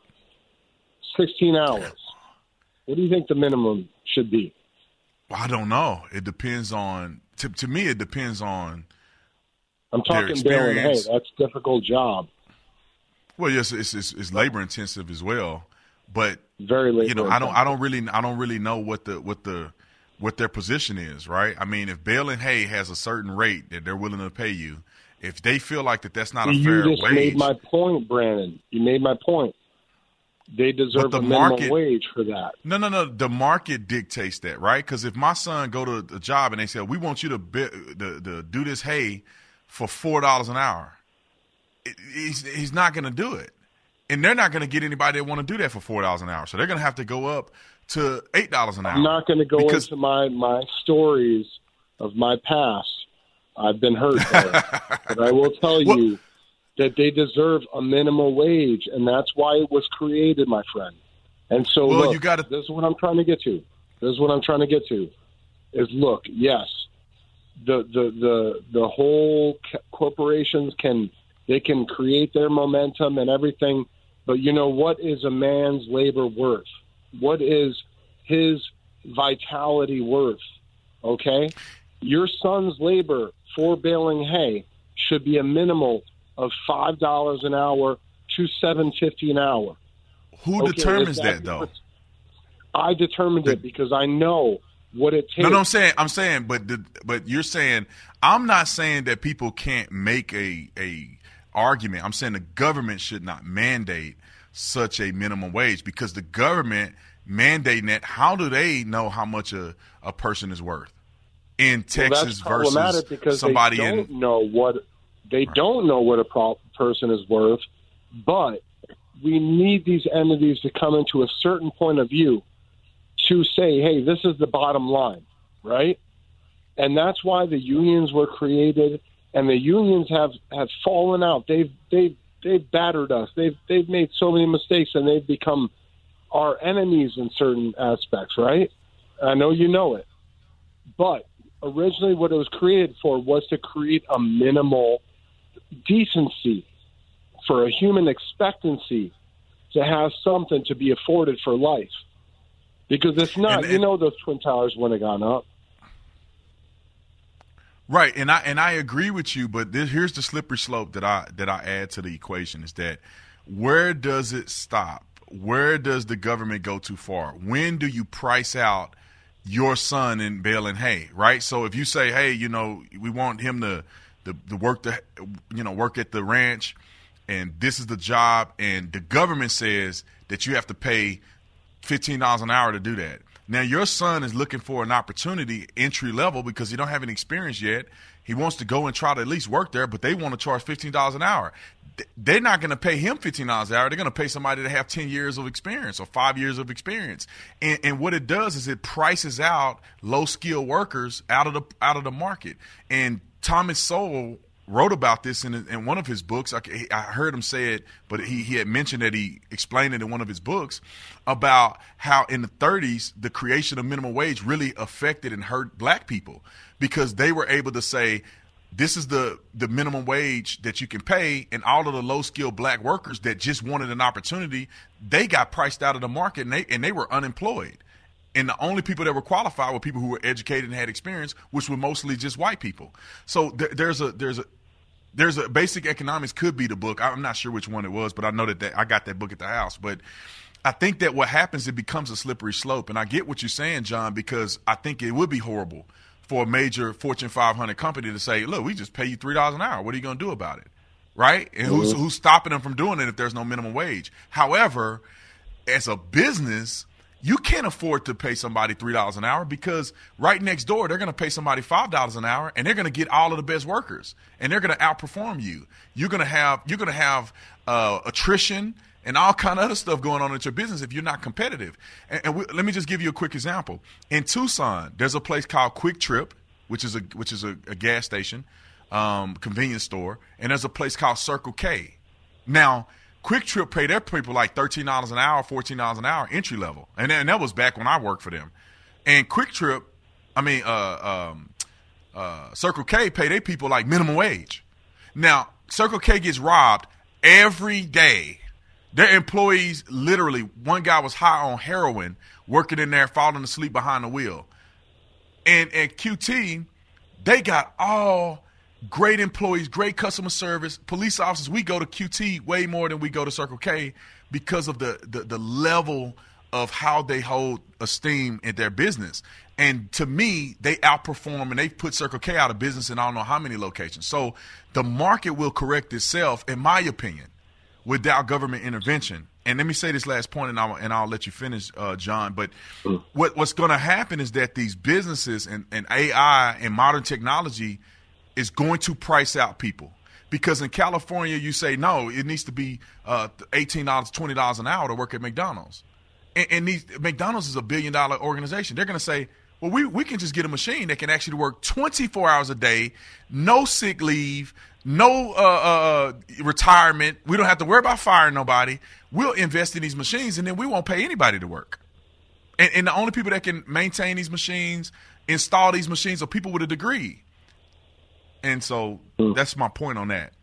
sixteen hours. What do you think the minimum should be? Well, I don't know. It depends on, to, to me, it depends on, I'm talking baling hay. experience. That's a difficult job. well, yes, it's, it's, it's labor intensive as well, but Very labor you know, I don't, intensive. I don't really, I don't really know what the, what the, what their position is, right? I mean, if baling hay has a certain rate that they're willing to pay you, if they feel like that that's not a you fair just wage, made my point, Brandon. You made my point. They deserve the a minimum market- wage for that. no, no, no, the market dictates that, right? Because if my son go to the job and they say, we want you to, be, to, to do this hay for four dollars an hour, it, he's, he's not going to do it. And they're not going to get anybody that want to do that for four dollars an hour. So they're going to have to go up to eight dollars an hour. I'm not going to go because, into my, my stories of my past. I've been hurt there. But I will tell Well- you that they deserve a minimum wage, and that's why it was created, my friend. And so, Well, look, you gotta- this is what I'm trying to get to. This is what I'm trying to get to. Is look, yes, the the the the whole c- corporations can they can create their momentum and everything, but you know what is a man's labor worth? What is his vitality worth? Okay, your son's labor for baling hay should be a minimal of five dollars an hour to seven fifty an hour. who Okay, determines is that, though? I determined it because I know what it takes. No, no, I'm saying, I'm saying, but the, but you're saying, I'm not saying that people can't make a a argument. I'm saying the government should not mandate such a minimum wage because the government mandating that. How do they know how much a, a person is worth? in Texas well, that's versus because somebody they don't in know what they right. don't know what a pro- person is worth, but we need these entities to come into a certain point of view to say, hey, this is the bottom line, right? And that's why the unions were created, and the unions have, have fallen out. They've they've they've battered us. They've they've made so many mistakes, and they've become our enemies in certain aspects, right? I know you know it. But originally what it was created for was to create a minimal decency for a human expectancy to have something to be afforded for life. Because it's not, and, and, you know, those Twin Towers wouldn't have gone up. Right, and I and I agree with you, but this, here's the slippery slope that I that I add to the equation is that where does it stop? Where does the government go too far? When do you price out your son in bale and hay, right? So if you say, hey, you know, we want him to, to, to work the, you know, work at the ranch, and this is the job, and the government says that you have to pay fifteen dollars an hour to do that. Now, your son is looking for an opportunity, entry level, because he don't have any experience yet. He wants to go and try to at least work there, but they want to charge fifteen dollars an hour. They're not going to pay him fifteen dollars an hour. They're going to pay somebody to have ten years of experience or five years of experience. And, and what it does is it prices out low-skilled workers out of the out of the market. And Thomas Sowell wrote about this in, in one of his books. I, I heard him say it, but he, he had mentioned that he explained it in one of his books about how in the thirties, the creation of minimum wage really affected and hurt black people because they were able to say, this is the, the minimum wage that you can pay, and all of the low-skilled black workers that just wanted an opportunity, they got priced out of the market, and they, and they were unemployed. And the only people that were qualified were people who were educated and had experience, which were mostly just white people. So th- there's a there's a there's a Basic Economics could be the book. I'm not sure which one it was, but I know that, that I got that book at the house. But I think that what happens, it becomes a slippery slope. And I get what you're saying, John, because I think it would be horrible for a major Fortune five hundred company to say, look, we just pay you three dollars an hour. What are you going to do about it? Right? And mm-hmm. who's who's stopping them from doing it if there's no minimum wage? However, as a business, you can't afford to pay somebody three dollars an hour because right next door, they're going to pay somebody five dollars an hour, and they're going to get all of the best workers, and they're going to outperform you. You're going to have you're going to have uh, attrition and all kind of other stuff going on at your business if you're not competitive. And, and we, let me just give you a quick example. In Tucson, there's a place called Quick Trip, which is a which is a, a gas station, um, convenience store, and there's a place called Circle K. Now, Quick Trip pay their people like thirteen dollars an hour, fourteen dollars an hour, entry level. And, and that was back when I worked for them. And Quick Trip, I mean, uh, um, uh, Circle K pay their people like minimum wage. Now, Circle K gets robbed every day. Their employees, literally, one guy was high on heroin, working in there, falling asleep behind the wheel. And at Q T, they got all great employees, great customer service, police officers. We go to Q T way more than we go to Circle K because of the, the, the level of how they hold esteem in their business. And to me, they outperform, and they've put Circle K out of business in I don't know how many locations. So the market will correct itself, in my opinion, without government intervention. And let me say this last point, and I'll, and I'll let you finish, uh, John. But what, what's going to happen is that these businesses and, and A I and modern technology is going to price out people. Because in California, you say, no, it needs to be uh, eighteen dollars, twenty dollars an hour to work at McDonald's. And, and these, McDonald's is a billion-dollar organization. They're going to say, well, we, we can just get a machine that can actually work twenty-four hours a day, no sick leave, no uh, uh, retirement. We don't have to worry about firing nobody. We'll invest in these machines, and then we won't pay anybody to work. And, and the only people that can maintain these machines, install these machines, are people with a degree. And so that's my point on that.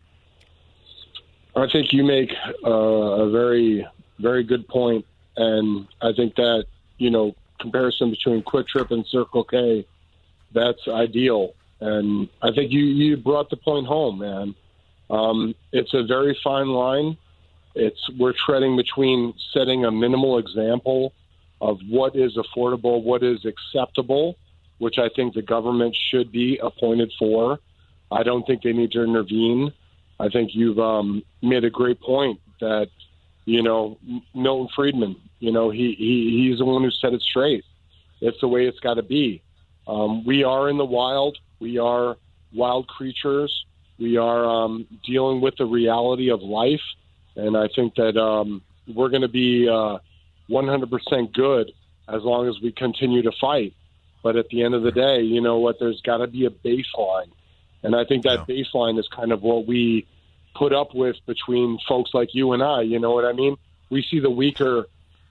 I think you make uh, a very, very good point. And I think that, you know, comparison between Quick Trip and Circle K, that's ideal. And I think you, you brought the point home, man. Um, it's a very fine line. It's we're treading between setting a minimal example of what is affordable, what is acceptable, which I think the government should be appointed for. I don't think they need to intervene. I think you've um, made a great point that, you know, Milton Friedman, you know, he, he he's the one who set it straight. It's the way it's got to be. Um, we are in the wild. We are wild creatures. We are um, dealing with the reality of life. And I think that um, we're going to be uh, one hundred percent good as long as we continue to fight. But at the end of the day, you know what, there's got to be a baseline. And I think that yeah. baseline is kind of what we put up with between folks like you and I. You know what I mean? We see the weaker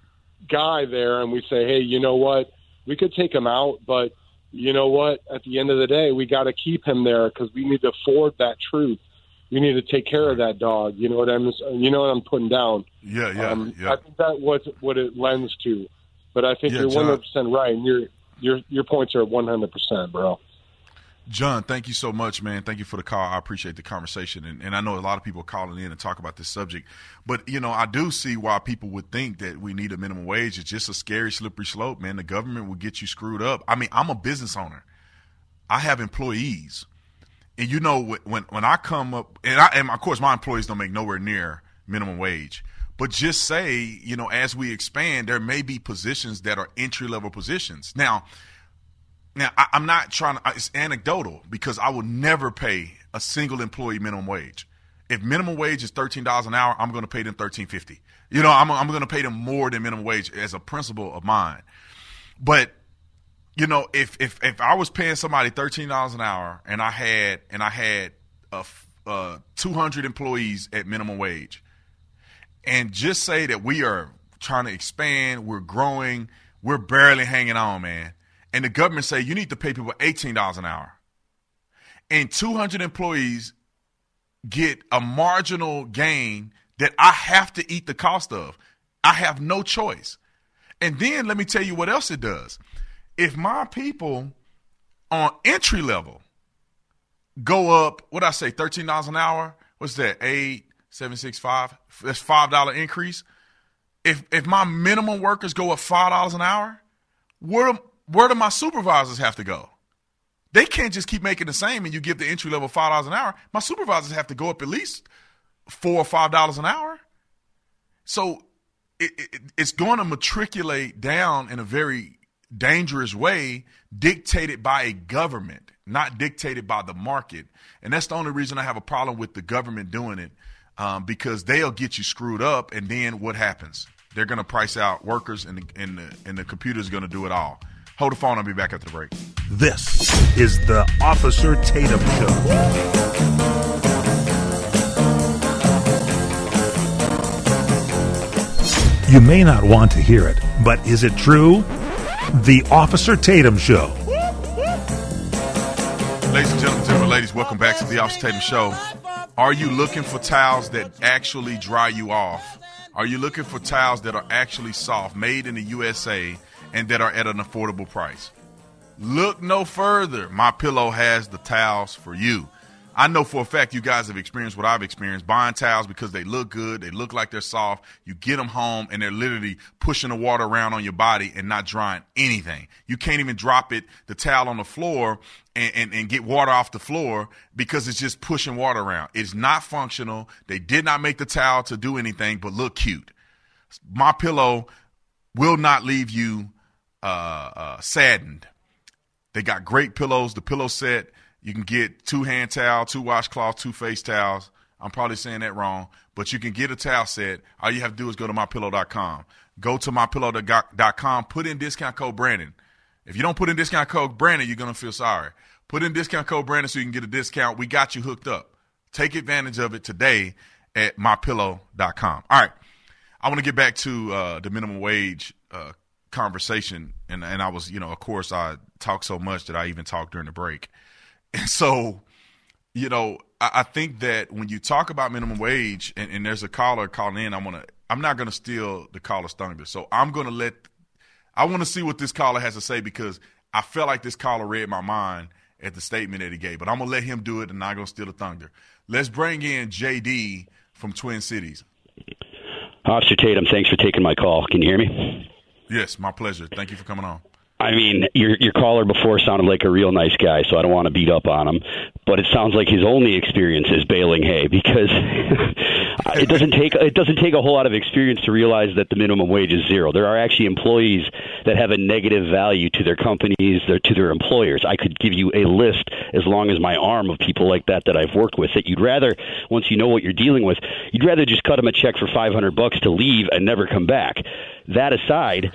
guy there and we say, hey, you know what, we could take him out, but you know what, at the end of the day, we got to keep him there because we need to forward that truth. We need to take care of that dog. You know what I'm, you know what I'm putting down. Yeah, yeah, um, yeah. I think that's what what it lends to. But I think yeah, you're John, one hundred percent right. And your your your points are one hundred percent, bro. John, thank you so much, man. Thank you for the call. I appreciate the conversation. And, and I know a lot of people are calling in and talk about this subject. But, you know, I do see why people would think that we need a minimum wage. It's just a scary, slippery slope, man. The government will get you screwed up. I mean, I'm a business owner. I have employees. And, you know, when when I come up – and, I, and, of course, my employees don't make nowhere near minimum wage. But just say, you know, as we expand, there may be positions that are entry-level positions. Now – Now, I, I'm not trying to – it's anecdotal because I will never pay a single employee minimum wage. If minimum wage is thirteen dollars an hour, I'm going to pay them thirteen fifty. You know, I'm, I'm going to pay them more than minimum wage as a principle of mine. But, you know, if if if I was paying somebody thirteen dollars an hour and I had and I had a, uh, two hundred employees at minimum wage, and just say that we are trying to expand, we're growing, we're barely hanging on, man. And the government say you need to pay people eighteen dollars an hour. And two hundred employees get a marginal gain that I have to eat the cost of. I have no choice. And then let me tell you what else it does. If my people on entry level go up, what I say, thirteen dollars an hour, what's that, eight, seven, six, five? That's five dollars increase. If if my minimum workers go up five dollars an hour, where Where do my supervisors have to go? They can't just keep making the same and you give the entry level five dollars an hour. My supervisors have to go up at least four or five dollars an hour. So it, it, it's going to matriculate down in a very dangerous way, dictated by a government, not dictated by the market. And that's the only reason I have a problem with the government doing it, um, because they'll get you screwed up. And then what happens? They're going to price out workers and the, and the, and the computer's going to do it all. Hold the phone. I'll be back after the break. This is the Officer Tatum Show. You may not want to hear it, but is it true? The Officer Tatum Show. Ladies and gentlemen, gentlemen, ladies, welcome back to the Officer Tatum Show. Are you looking for towels that actually dry you off? Are you looking for towels that are actually soft, made in the U S A, and that are at an affordable price? Look no further. MyPillow has the towels for you. I know for a fact you guys have experienced what I've experienced, buying towels because they look good, they look like they're soft. You get them home and they're literally pushing the water around on your body and not drying anything. You can't even drop it, the towel on the floor and, and, and get water off the floor because it's just pushing water around. It's not functional. They did not make the towel to do anything but look cute. MyPillow will not leave you uh, uh, saddened. They got great pillows. The pillow set, you can get two hand towels, two washcloths, two face towels. I'm probably saying that wrong, but you can get a towel set. All you have to do is go to my pillow dot com. Go to my pillow dot com, put in discount code Brandon. If you don't put in discount code Brandon, you're going to feel sorry. Put in discount code Brandon so you can get a discount. We got you hooked up. Take advantage of it today at my pillow dot com. All right. I want to get back to uh, the minimum wage uh, conversation. And, and I was, you know, of course, I talked so much that I even talked during the break. And so, you know, I, I think that when you talk about minimum wage and, and there's a caller calling in, I want to, I'm not going to steal the caller's thunder. So I'm going to let, I want to see what this caller has to say because I felt like this caller read my mind at the statement that he gave. But I'm going to let him do it and I'm not going to steal the thunder. Let's bring in J D from Twin Cities. Officer Tatum, thanks for taking my call. Can you hear me? Yes, my pleasure. Thank you for coming on. I mean, your your caller before sounded like a real nice guy, so I don't want to beat up on him. but it sounds like his only experience is baling hay, because it doesn't take it doesn't take a whole lot of experience to realize that the minimum wage is zero. There are actually employees that have a negative value to their companies, their, to their employers. I could give you a list as long as my arm of people like that that I've worked with, that you'd rather, once you know what you're dealing with, you'd rather just cut them a check for five hundred bucks to leave and never come back. That aside,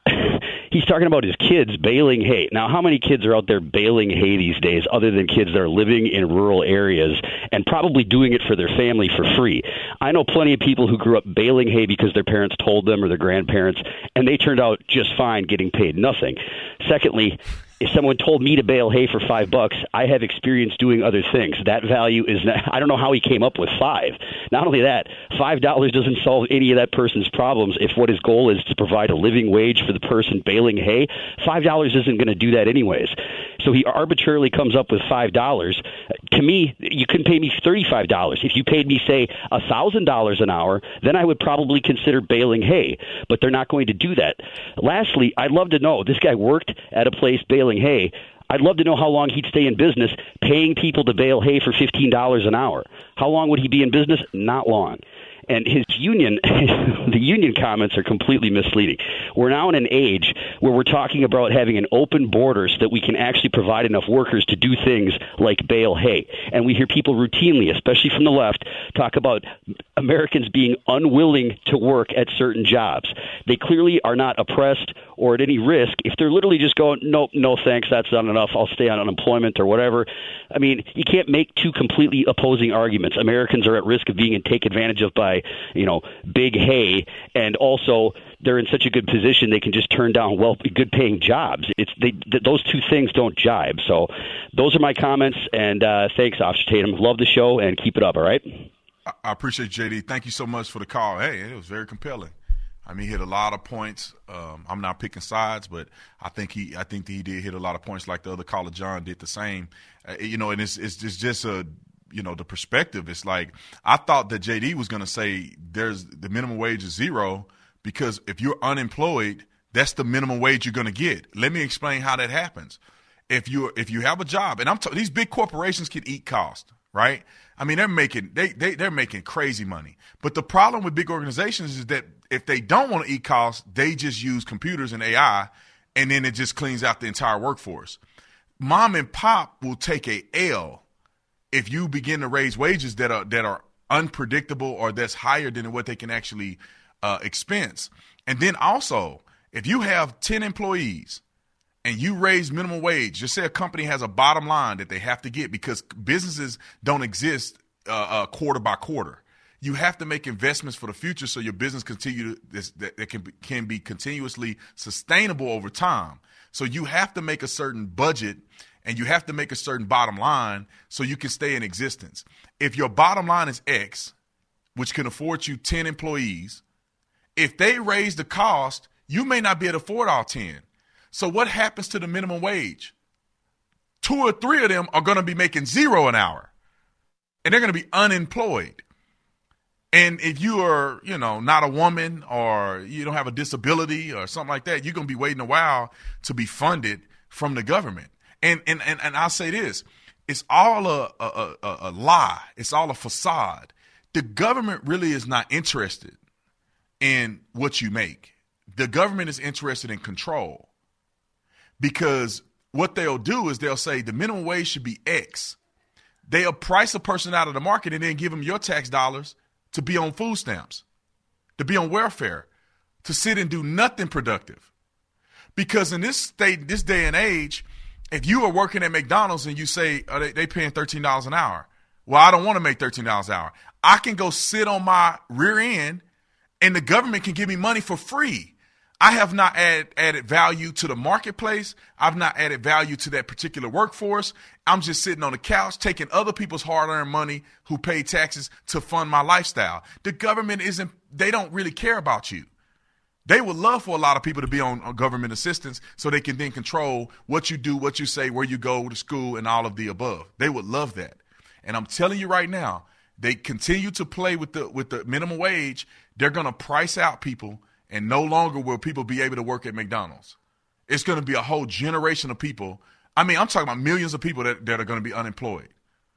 he's talking about his kids baling hay. Now, how many kids are out there baling hay these days other than kids that are living in rural areas and probably doing it for their family for free? I know plenty of people who grew up baling hay because their parents told them or their grandparents, and they turned out just fine getting paid nothing. Secondly, if someone told me to bale hay for five bucks, I have experience doing other things. That value is not, I don't know how he came up with five. Not only that, five dollars doesn't solve any of that person's problems. If what his goal is to provide a living wage for the person baling hay, five dollars isn't going to do that anyways. So he arbitrarily comes up with five dollars. To me, you couldn't pay me thirty-five dollars. If you paid me, say, one thousand dollars an hour, then I would probably consider baling hay. But they're not going to do that. Lastly, I'd love to know, this guy worked at a place baling hay. I'd love to know how long he'd stay in business paying people to bale hay for fifteen dollars an hour. How long would he be in business? Not long. And his union, the union comments are completely misleading. We're now in an age where we're talking about having an open border so that we can actually provide enough workers to do things like bale hay. And we hear people routinely, especially from the left, talk about Americans being unwilling to work at certain jobs. They clearly are not oppressed or at any risk if they're literally just going, nope, no thanks, that's not enough, I'll stay on unemployment or whatever. I mean, you can't make two completely opposing arguments. Americans are at risk of being taken advantage of by, you know, big hay, and also they're in such a good position they can just turn down well good paying jobs. It's they, th- those two things don't jibe. So those are my comments, and uh, thanks, Officer Tatum. Love the show, and keep it up, all right? I appreciate J D. Thank you so much for the call. Hey, it was very compelling. I mean, he hit a lot of points. Um, I'm not picking sides, but I think he, I think that he did hit a lot of points, like the other caller, John, did the same. Uh, you know, and it's, it's it's just a, you know, the perspective. It's like, I thought that J D was going to say there's the minimum wage is zero, because if you're unemployed, that's the minimum wage you're going to get. Let me explain how that happens. If you if you have a job, and I'm t- these big corporations can eat cost, right? I mean, they're making they they they're making crazy money. But the problem with big organizations is that if they don't want to eat costs, they just use computers and A I, and then it just cleans out the entire workforce. Mom and pop will take a L if you begin to raise wages that are that are unpredictable or that's higher than what they can actually uh, expense. And then also, if you have ten employees and you raise minimum wage, just say a company has a bottom line that they have to get, because businesses don't exist uh, uh, quarter by quarter. You have to make investments for the future so your business continue to, this, that it can be, can be continuously sustainable over time. So you have to make a certain budget, and you have to make a certain bottom line so you can stay in existence. If your bottom line is X, which can afford you ten employees, if they raise the cost, you may not be able to afford all ten. So what happens to the minimum wage? Two or three of them are going to be making zero an hour, and they're going to be unemployed. And if you are, you know, not a woman, or you don't have a disability or something like that, you're going to be waiting a while to be funded from the government. And and and, and I'll say this, it's all a, a, a, a lie. It's all a facade. The government really is not interested in what you make. The government is interested in control, because what they'll do is they'll say the minimum wage should be X. They'll price a person out of the market and then give them your tax dollars to be on food stamps, to be on welfare, to sit and do nothing productive. Because in this state, this day and age, if you are working at McDonald's and you say, oh, they, they paying thirteen dollars an hour, well, I don't want to make thirteen dollars an hour. I can go sit on my rear end and the government can give me money for free. I have not add, added value to the marketplace. I've not added value to that particular workforce. I'm just sitting on the couch taking other people's hard-earned money who pay taxes to fund my lifestyle. The government isn't, they don't really care about you. They would love for a lot of people to be on, on government assistance so they can then control what you do, what you say, where you go to school, and all of the above. They would love that. And I'm telling you right now, they continue to play with the with the minimum wage. They're going to price out people, and no longer will people be able to work at McDonald's. It's going to be a whole generation of people. I mean, I'm talking about millions of people that, that are going to be unemployed.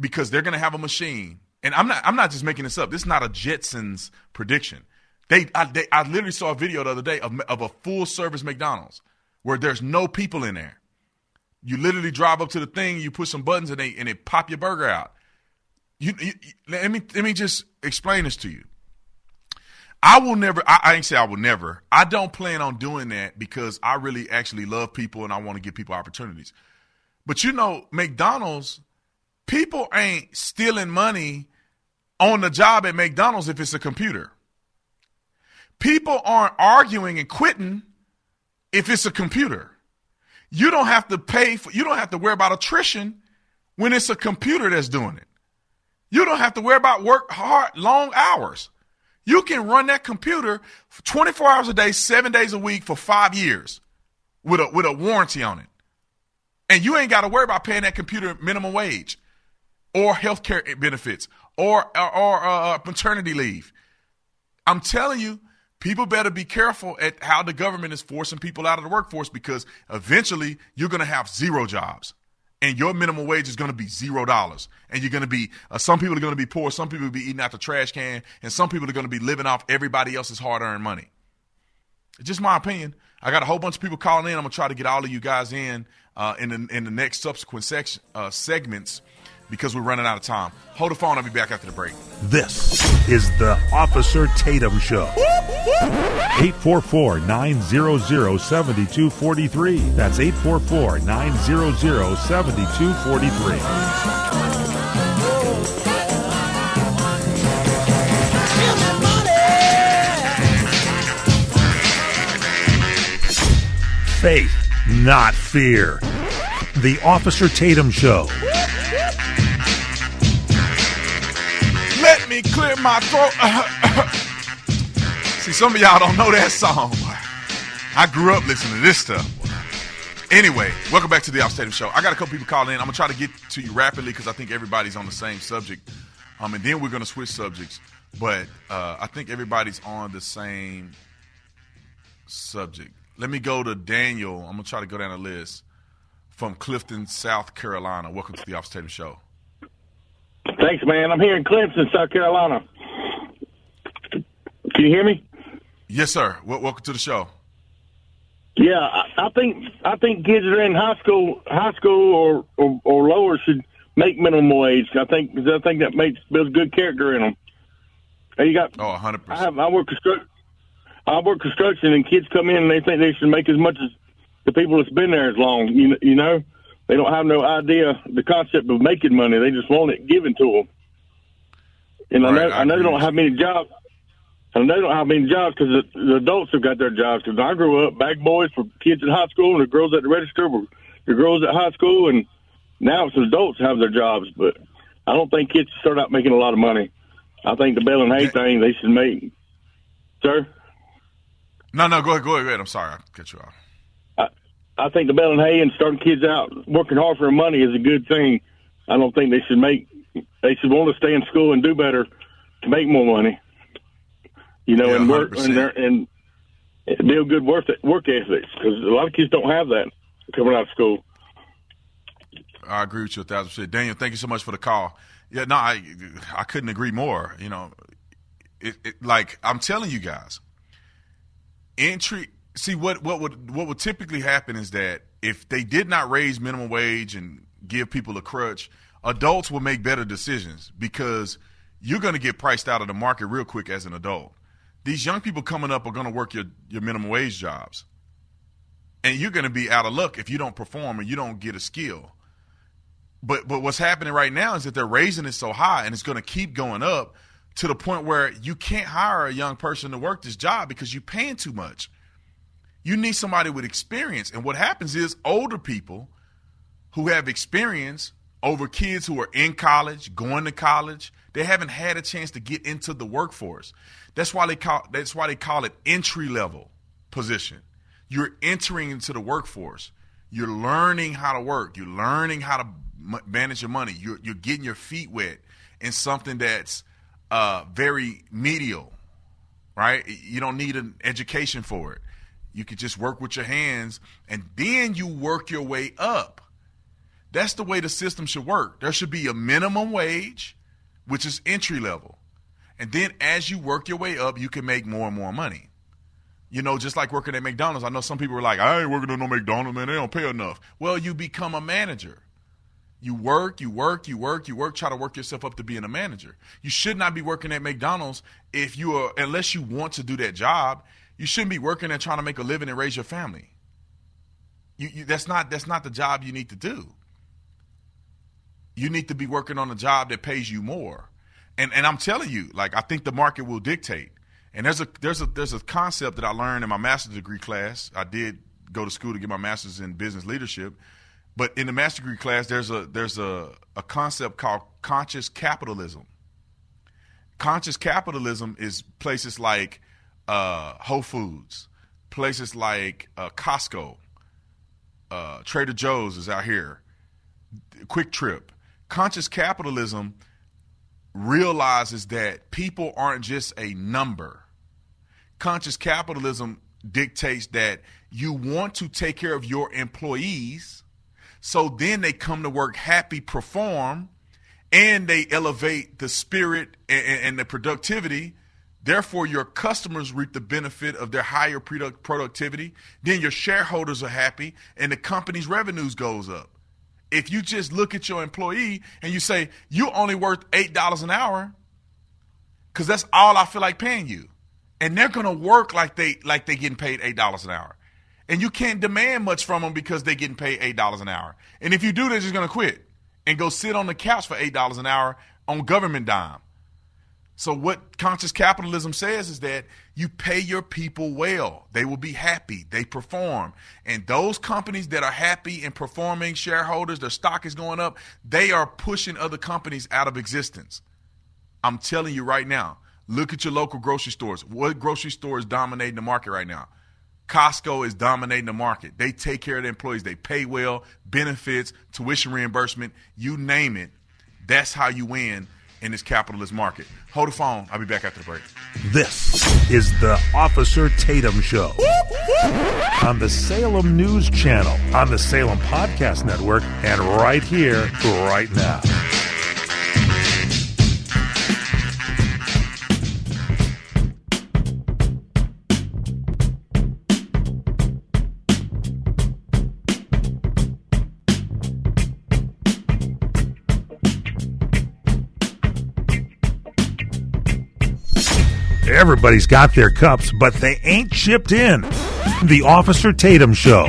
because they're going to have a machine. And I'm not I'm not just making this up. This is not a Jetsons prediction. They I, they I literally saw a video the other day of, of a full service McDonald's where there's no people in there. You literally drive up to the thing, you push some buttons, and they and they pop your burger out. You, you let me let me just explain this to you. I will never. I, I ain't say I will never. I don't plan on doing that because I really actually love people and I want to give people opportunities. But you know, McDonald's, people ain't stealing money on the job at McDonald's if it's a computer. People aren't arguing and quitting if it's a computer. You don't have to pay for, you don't have to worry about attrition when it's a computer that's doing it. You don't have to worry about work hard, long hours. You can run that computer for twenty-four hours a day, seven days a week for five years with a, with a warranty on it. And you ain't got to worry about paying that computer minimum wage or health care benefits or, or, or uh, maternity leave. I'm telling you, people better be careful at how the government is forcing people out of the workforce because eventually you're going to have zero jobs and your minimum wage is going to be zero dollars. And you're going to be, uh, some people are going to be poor, some people will be eating out the trash can, and some people are going to be living off everybody else's hard-earned money. It's just my opinion. I got a whole bunch of people calling in. I'm going to try to get all of you guys in uh, in, the, in the next subsequent section, uh, segments because we're running out of time. Hold the phone. I'll be back after the break. This is the Officer Tatum Show. eight four four, nine hundred, seven two four three. That's eight four four, nine hundred, seven two four three. Faith, not fear. The Officer Tatum Show. Let me clear my throat. See, some of y'all don't know that song. I grew up listening to this stuff. Anyway, welcome back to the Officer Tatum Show. I got a couple people calling in. I'm going to try to get to you rapidly because I think everybody's on the same subject. Um, and then we're going to switch subjects. But uh, I think everybody's on the same subject. Let me go to Daniel. I'm going to try to go down the list from Clifton, South Carolina. Welcome to the Officer Tatum Show. Thanks, man. I'm here in Clemson, South Carolina. Can you hear me? Yes, sir. W- welcome to the show. Yeah, I, I think I think kids that are in high school, high school or, or, or lower should make minimum wage. I think I think that makes builds good character in them. And you got oh, one hundred percent. I have I work construction. I work construction, and kids come in and they think they should make as much as the people that's been there as long. You you know, they don't have no idea the concept of making money. They just want it given to them. And right, I know I, I know they don't have many jobs. And they don't have many jobs because the, the adults have got their jobs. Because I grew up, bag boys for kids in high school, and the girls at the register were the girls at high school, and now it's adults have their jobs. But I don't think kids start out making a lot of money. I think the Bell and Hay thing they should make. Sir? No, no, go ahead, go ahead. Go ahead. I'm sorry, I cut you off. I, I think the Bell and Hay and starting kids out working hard for their money is a good thing. I don't think they should make. They should want to stay in school and do better to make more money. You know, yeah, and work and, and build good work work ethics because a lot of kids don't have that coming out of school. I agree with you a thousand percent, Daniel. Thank you so much for the call. Yeah, no, I I couldn't agree more. You know, it, it, like I'm telling you guys, entry. See what what would what would typically happen is that if they did not raise minimum wage and give people a crutch, adults will make better decisions because you're going to get priced out of the market real quick as an adult. These young people coming up are going to work your, your minimum wage jobs. And you're going to be out of luck if you don't perform and you don't get a skill. But but what's happening right now is that they're raising it so high and it's going to keep going up to the point where you can't hire a young person to work this job because you're paying too much. You need somebody with experience. And what happens is older people who have experience over kids who are in college, going to college, they haven't had a chance to get into the workforce. That's why they call that's why they call it entry level position. You're entering into the workforce. You're learning how to work. You're learning how to m- manage your money. You're you're getting your feet wet in something that's uh, very medial, right? You don't need an education for it. You can just work with your hands, and then you work your way up. That's the way the system should work. There should be a minimum wage, which is entry level. And then as you work your way up, you can make more and more money. You know, just like working at McDonald's. I know some people are like, I ain't working at no McDonald's, man. They don't pay enough. Well, you become a manager. You work, you work, you work, you work, try to work yourself up to being a manager. You should not be working at McDonald's if you are, unless you want to do that job. You shouldn't be working and trying to make a living and raise your family. You, you, that's not that's not the job you need to do. You need to be working on a job that pays you more. And and I'm telling you, like, I think the market will dictate. And there's a there's a there's a concept that I learned in my master's degree class. I did go to school to get my master's in business leadership. But in the master's degree class, there's a there's a, a concept called conscious capitalism. Conscious capitalism is places like uh, Whole Foods, places like uh, Costco, uh, Trader Joe's is out here, Quick Trip. Conscious capitalism realizes that people aren't just a number. Conscious capitalism dictates that you want to take care of your employees, so then they come to work happy, perform, and they elevate the spirit and, and the productivity. Therefore, your customers reap the benefit of their higher product productivity. Then your shareholders are happy, and the company's revenues goes up. If you just look at your employee and you say, you're only worth eight dollars an hour because that's all I feel like paying you. And they're going to work like they like they getting paid eight dollars an hour. And you can't demand much from them because they're getting paid eight dollars an hour. And if you do, they're just going to quit and go sit on the couch for eight dollars an hour on government dime. So what conscious capitalism says is that you pay your people well. They will be happy. They perform. And those companies that are happy and performing, shareholders, their stock is going up, they are pushing other companies out of existence. I'm telling you right now, look at your local grocery stores. What grocery store is dominating the market right now? Costco is dominating the market. They take care of their employees. They pay well, benefits, tuition reimbursement, you name it. That's how you win in this capitalist market. Hold the phone. I'll be back after the break. This is the Officer Tatum Show on the Salem News Channel, on the Salem Podcast Network, and right here, right now. Everybody's got their cups, but they ain't chipped in. The Officer Tatum Show.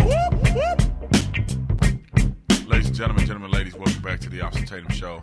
Ladies and gentlemen, gentlemen, ladies, welcome back to the Officer Tatum Show.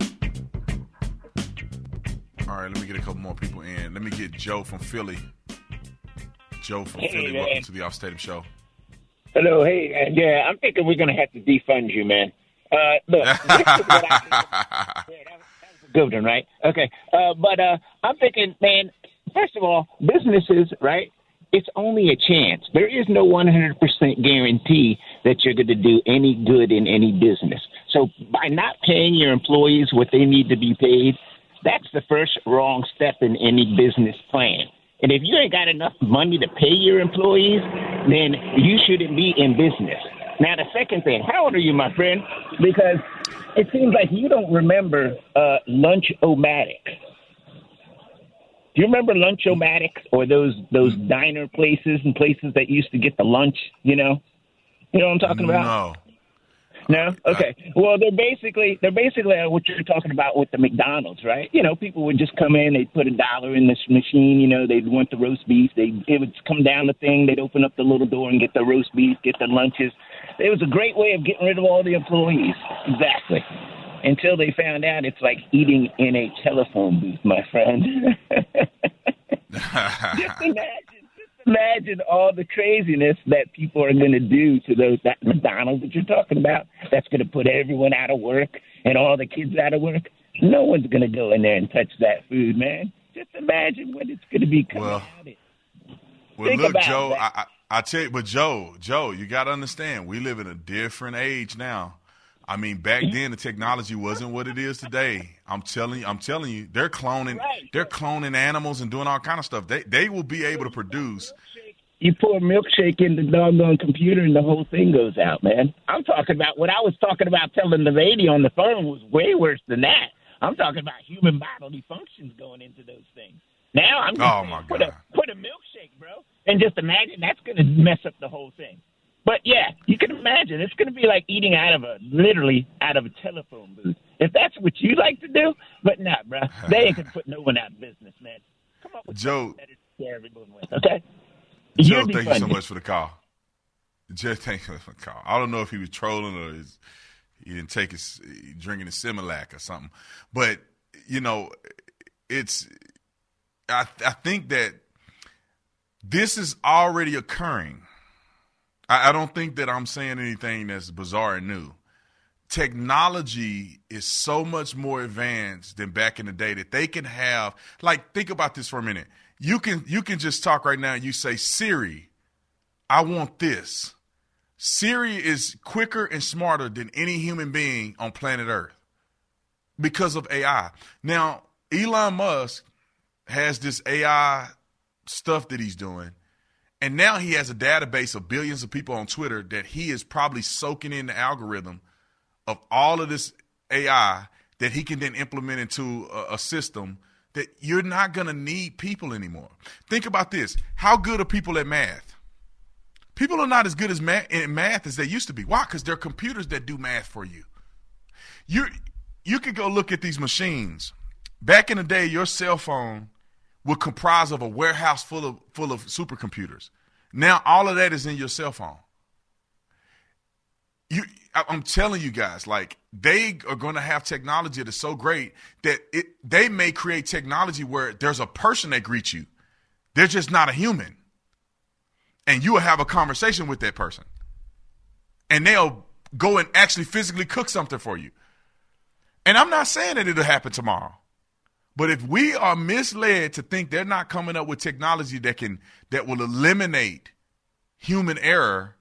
All right, let me get a couple more people in. Let me get Joe from Philly. Joe from hey, Philly, man. welcome to the Officer Tatum Show. Hello, hey, uh, yeah, I'm thinking we're going to have to defund you, man. Uh, look, this is what I think. Yeah, that was, that was a good one, right? Okay, uh, but uh, I'm thinking, man, first of all, businesses, right, it's only a chance. There is no one hundred percent guarantee that you're going to do any good in any business. So by not paying your employees what they need to be paid, that's the first wrong step in any business plan. And if you ain't got enough money to pay your employees, then you shouldn't be in business. Now, the second thing, how old are you, my friend? Because it seems like you don't remember uh, Lunch-O-Matic. Do you remember Lunch-O-Matic or those those diner places and places that used to get the lunch, you know? You know what I'm talking about? No. No? Okay. Well, they're basically they're basically what you're talking about with the McDonald's, right? You know, people would just come in, they'd put a dollar in this machine, you know, they'd want the roast beef, they it would come down the thing, they'd open up the little door and get the roast beef, get the lunches. It was a great way of getting rid of all the employees. Exactly. Until they found out it's like eating in a telephone booth, my friend. Just imagine, just imagine all the craziness that people are going to do to those that McDonald's that you're talking about. That's going to put everyone out of work and all the kids out of work. No one's going to go in there and touch that food, man. Just imagine what it's going to be coming well, out of. Well, Think look, about Joe, that. I, I, I tell you, but Joe, Joe, you got to understand, we live in a different age now. I mean, back then the technology wasn't what it is today. I'm telling you, I'm telling you, they're cloning, Right. they're cloning animals and doing all kind of stuff. They they will be able to produce You pour a milkshake in the doggone computer and the whole thing goes out, man. I'm talking about what I was talking about telling the lady on the phone was way worse than that. I'm talking about human bodily functions going into those things. Now I'm just oh saying, my put, God. a, put a milkshake, bro, and just imagine that's going to mess up the whole thing. But, yeah, you can imagine. It's going to be like eating out of a, literally out of a telephone booth. If that's what you like to do, but not, bro. They ain't going to put no one out of business, man. Come up with Joe, better to share everyone with, okay? Joe, thank you so much for the call. Joe, thank you for the call. I don't know if he was trolling or his, he didn't take his drinking his Similac or something. But, you know, it's I, I think that this is already occurring. I, I don't think that I'm saying anything that's bizarre and new. Technology is so much more advanced than back in the day that they can have, like, think about this for a minute. You can you can just talk right now and you say, Siri, I want this. Siri is quicker and smarter than any human being on planet Earth because of A I. Now, Elon Musk has this A I stuff that he's doing, and now he has a database of billions of people on Twitter that he is probably soaking in the algorithm of all of this A I that he can then implement into a, a system that you're not going to need people anymore. Think about this. How good are people at math? People are not as good as math, in math as they used to be. Why? Because they're computers that do math for you. You you could go look at these machines. Back in the day, your cell phone would comprise of a warehouse full of full of supercomputers. Now all of that is in your cell phone. You, I'm telling you guys, like, they are going to have technology that's so great that it they may create technology where there's a person that greets you. They're just not a human. And you will have a conversation with that person. And they'll go and actually physically cook something for you. And I'm not saying that it'll happen tomorrow. But if we are misled to think they're not coming up with technology that can that will eliminate human error,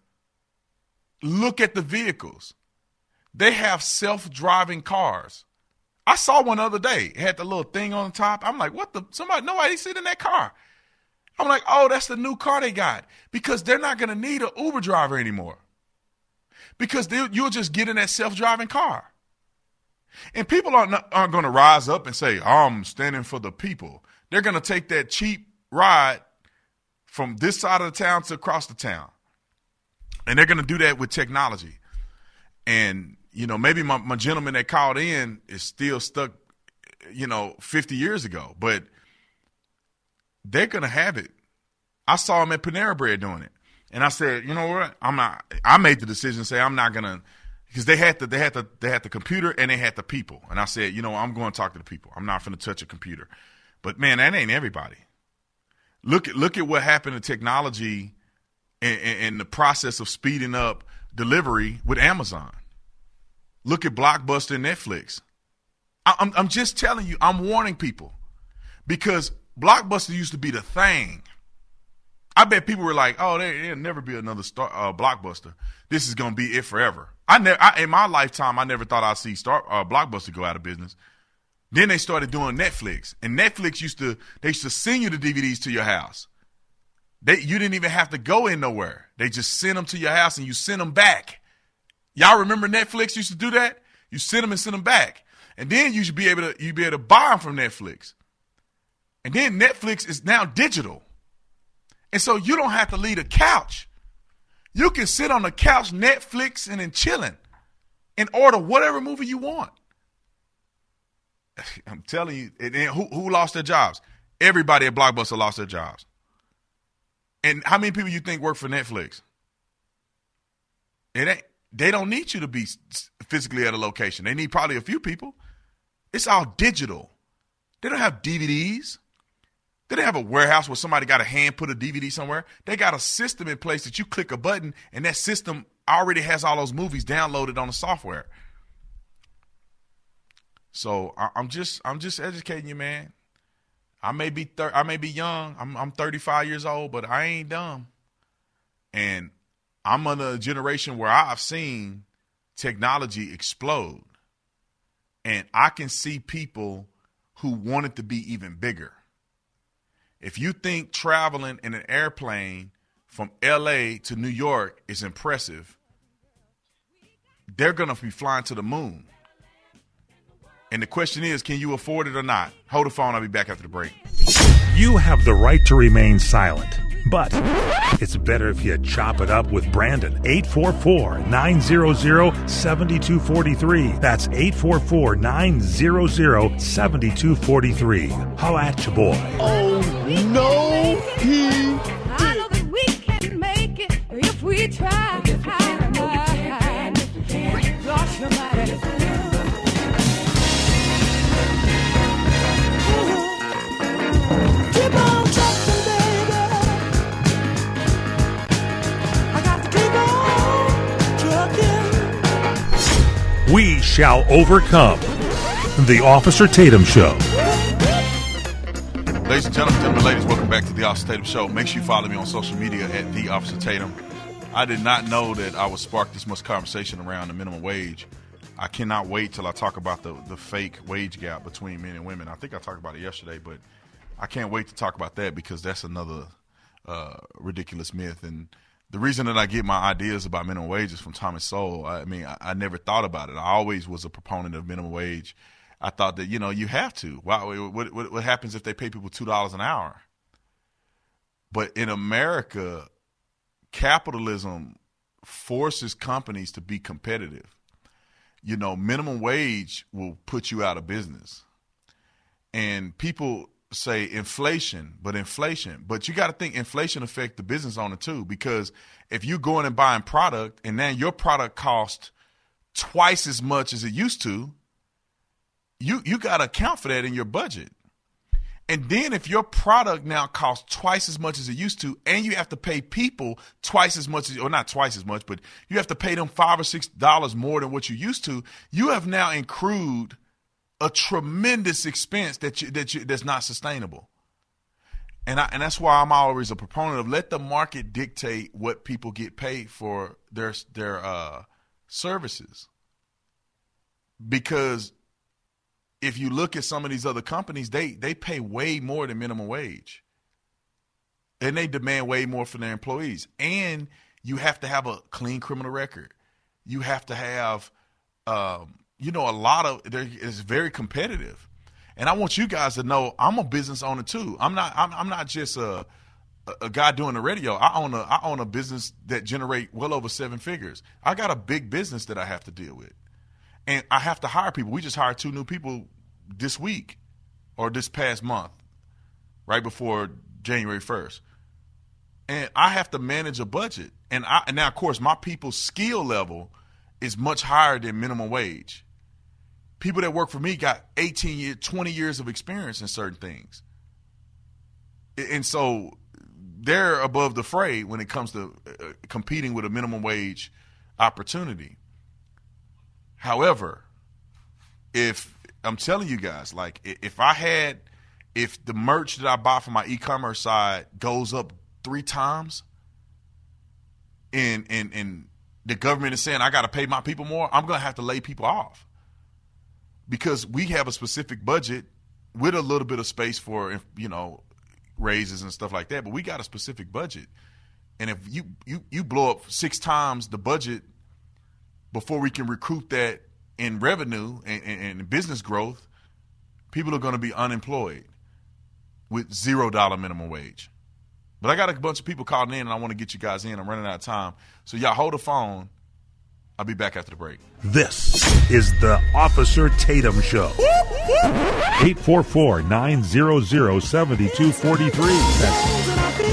look at the vehicles. They have self-driving cars. I saw one the other day. It had the little thing on the top. I'm like, what the? Somebody, nobody sit in that car. I'm like, oh, that's the new car they got. Because they're not going to need an Uber driver anymore. Because you'll just get in that self-driving car. And people aren't, aren't going to rise up and say, I'm standing for the people. They're going to take that cheap ride from this side of the town to across the town. And they're going to do that with technology. And, you know, maybe my, my gentleman that called in is still stuck, you know, fifty years ago. But they're going to have it. I saw him at Panera Bread doing it. And I said, you know what? I'm not, I made the decision to say I'm not going to, because they had the, they had the, they had the computer and they had the people. And I said, you know, I'm going to talk to the people. I'm not going to touch a computer. But man, that ain't everybody. Look at, look at what happened to technology and, and the process of speeding up delivery with Amazon. Look at Blockbuster and Netflix. I, I'm, I'm just telling you, I'm warning people, because Blockbuster used to be the thing. I bet people were like, oh, there, there'll never be another star, uh, Blockbuster. This is going to be it forever. I never, I, in my lifetime, I never thought I'd see Star uh, Blockbuster go out of business. Then they started doing Netflix, and Netflix used to, they used to send you the D V Ds to your house. They, you didn't even have to go in nowhere. They just sent them to your house and you sent them back. Y'all remember Netflix used to do that? You send them and send them back. And then you should be able to, you'd be able to buy them from Netflix. And then Netflix is now digital. And so you don't have to leave the couch. You can sit on the couch, Netflix, and then chilling and order whatever movie you want. I'm telling you, and who, who lost their jobs? Everybody at Blockbuster lost their jobs. And how many people you think work for Netflix? It ain't, they don't need you to be physically at a location. They need probably a few people. It's all digital. They don't have D V Ds. They don't have a warehouse where somebody got a hand put a D V D somewhere. They got a system in place that you click a button and that system already has all those movies downloaded on the software. So I, I'm just I'm just educating you, man. I may be thir- I may be young. I'm I'm thirty-five years old, but I ain't dumb. And I'm in a generation where I've seen technology explode. And I can see people who want it to be even bigger. If you think traveling in an airplane from L A to New York is impressive, they're going to be flying to the moon. And the question is, can you afford it or not? Hold the phone. I'll be back after the break. You have the right to remain silent, but it's better if you chop it up with Brandon. eight four four, nine hundred, seven two four three. That's eight four four, nine hundred, seven two four three. Holla at your boy. Oh, no, he I know that we can make it if we try. If we can, no, we can't. We can't. Gosh, your body. Keep on trucking, baby. I got to keep on trucking. We shall overcome. The Officer Tatum Show. Ladies and gentlemen, gentlemen, ladies, welcome back to the Officer Tatum Show. Make sure you follow me on social media at The Officer Tatum. I did not know that I would spark this much conversation around the minimum wage. I cannot wait till I talk about the, the fake wage gap between men and women. I think I talked about it yesterday, but I can't wait to talk about that because that's another uh, ridiculous myth. And the reason that I get my ideas about minimum wage is from Thomas Sowell. I mean, I, I never thought about it. I always was a proponent of minimum wage. I thought that, you know, you have to. Wow, what, what, what happens if they pay people two dollars an hour? But in America, capitalism forces companies to be competitive. You know, minimum wage will put you out of business. And people say inflation, but inflation. But you got to think inflation affects the business owner too, because if you're going and buying product and now your product costs twice as much as it used to, you you got to account for that in your budget. And then if your product now costs twice as much as it used to, and you have to pay people twice as much, as, or not twice as much, but you have to pay them five or six dollars more than what you used to, you have now accrued a tremendous expense that you, that you, that's not sustainable. And I, and that's why I'm always a proponent of let the market dictate what people get paid for their their uh, services. Because if you look at some of these other companies, they they pay way more than minimum wage. And they demand way more from their employees. And you have to have a clean criminal record. You have to have, um, you know, a lot of, it's very competitive. And I want you guys to know I'm a business owner too. I'm not I'm, I'm not just a, a guy doing the radio. I own a I own a business that generate well over seven figures. I got a big business that I have to deal with. And I have to hire people. We just hired two new people this week or this past month, right before January first. And I have to manage a budget. And, I, and now, of course, my people's skill level is much higher than minimum wage. People that work for me got eighteen years, twenty years of experience in certain things. And so they're above the fray when it comes to uh, competing with a minimum wage opportunity. However, if I'm telling you guys, like if I had, if the merch that I buy from my e-commerce side goes up three times and, and, and the government is saying I got to pay my people more, I'm going to have to lay people off because we have a specific budget with a little bit of space for, you know, raises and stuff like that. But we got a specific budget. And if you, you, you blow up six times the budget before we can recruit that in revenue and, and, and business growth, people are going to be unemployed with zero dollar minimum wage. But I got a bunch of people calling in, and I want to get you guys in. I'm running out of time. So y'all hold the phone. I'll be back after the break. This is the Officer Tatum Show. eight four four, nine hundred, seven two four three. That's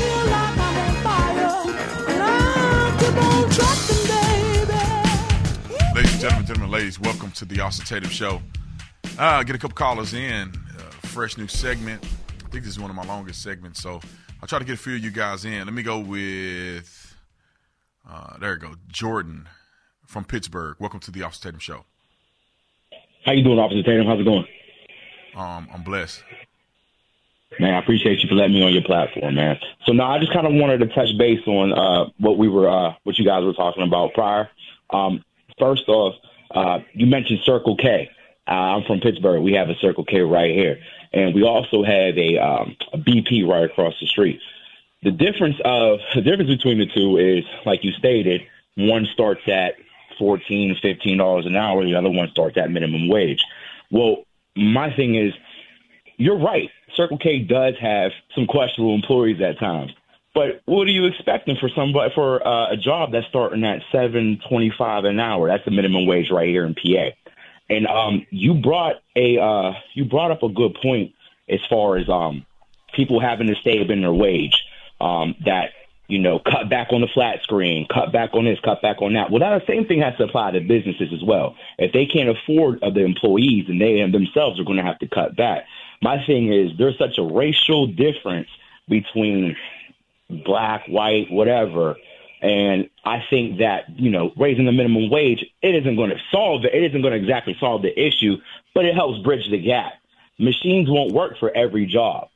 Ladies and gentlemen, gentlemen, ladies, welcome to the Officer Tatum Show. Uh, get a couple callers in. Uh, fresh new segment. I think this is one of my longest segments, so I'll try to get a few of you guys in. Let me go with, uh, there you go, Jordan from Pittsburgh. Welcome to the Officer Tatum Show. How you doing, Officer Tatum? How's it going? Um, I'm blessed. Man, I appreciate you for letting me on your platform, man. So now I just kind of wanted to touch base on uh, what we were, uh, what you guys were talking about prior. Um, first off, uh, you mentioned Circle K. Uh, I'm from Pittsburgh. We have a Circle K right here, and we also have a, um, a B P right across the street. The difference of the difference between the two is, like you stated, one starts at fourteen dollars, fifteen dollars an hour. The other one starts at minimum wage. Well, my thing is, you're right. Circle K does have some questionable employees at times. But what are you expecting for somebody for uh, a job that's starting at seven twenty-five an hour? That's the minimum wage right here in P A. And um, you brought a uh, you brought up a good point as far as um, people having to stay up in their wage. Um, that you know, cut back on the flat screen, cut back on this, cut back on that. Well, that same thing has to apply to businesses as well. If they can't afford uh, the employees, and they themselves are going to have to cut back. My thing is, there's such a racial difference between black, white, whatever. And I think that, you know, raising the minimum wage, it isn't going to solve it. It isn't going to exactly solve the issue, but it helps bridge the gap. Machines won't work for every job.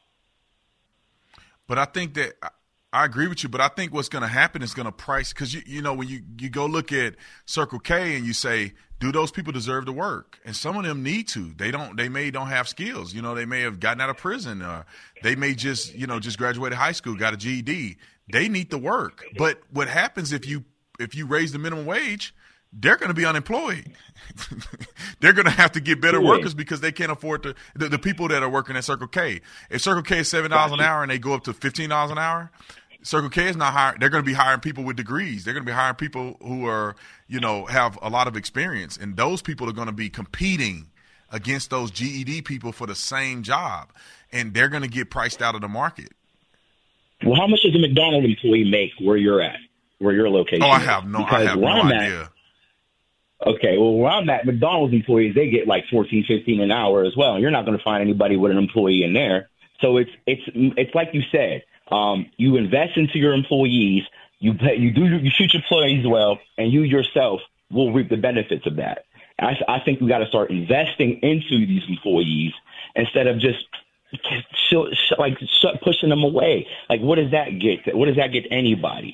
But I think that I agree with you, but I think what's going to happen is going to price, because, you, you know, when you, you go look at Circle K and you say, do those people deserve to work? And some of them need to. They don't. They may don't have skills. You know, they may have gotten out of prison. Or they may just, you know, just graduated high school, got a G E D. They need to work. But what happens if you if you raise the minimum wage? They're going to be unemployed. They're going to have to get better workers because they can't afford to. The, the people that are working at Circle K. If Circle K is seven dollars an hour and they go up to fifteen dollars an hour, Circle K is not hiring. They're going to be hiring people with degrees. They're going to be hiring people who are, you know, have a lot of experience. And those people are going to be competing against those G E D people for the same job. And they're going to get priced out of the market. Well, how much does a McDonald's employee make where you're at, where your location is? Oh, I have no, I have no idea. At, okay, well, where I'm at, McDonald's employees, they get like fourteen, fifteen an hour as well. And you're not going to find anybody with an employee in there. So it's it's it's like you said. Um, you invest into your employees, you pay, you do you shoot your employees well, and you yourself will reap the benefits of that. I, I think we got to start investing into these employees instead of just sh- sh- like sh- pushing them away. Like, what does that get? What does that get anybody?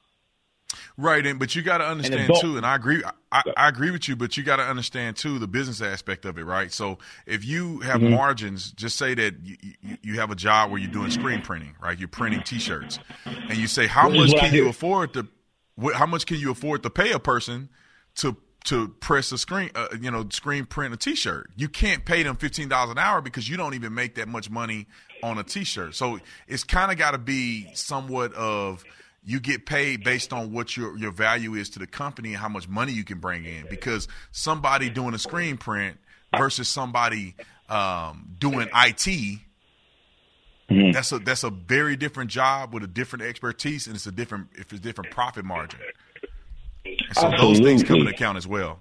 Right, and but you got to understand and too, and I agree. I, I agree with you, but you got to understand too the business aspect of it, right? So if you have mm-hmm. margins, just say that you, you, you have a job where you're doing screen printing, right? You're printing T-shirts, and you say how much can you afford to, how much can you afford to pay a person to to press a screen, uh, you know, screen print a T-shirt? You can't pay them fifteen dollars an hour because you don't even make that much money on a T-shirt. So it's kind of got to be somewhat of, you get paid based on what your, your value is to the company and how much money you can bring in. Because somebody doing a screen print versus somebody um, doing I T, mm-hmm. that's a that's a very different job with a different expertise, and it's a different if it's a different profit margin. And so Absolutely. Those things come into account as well.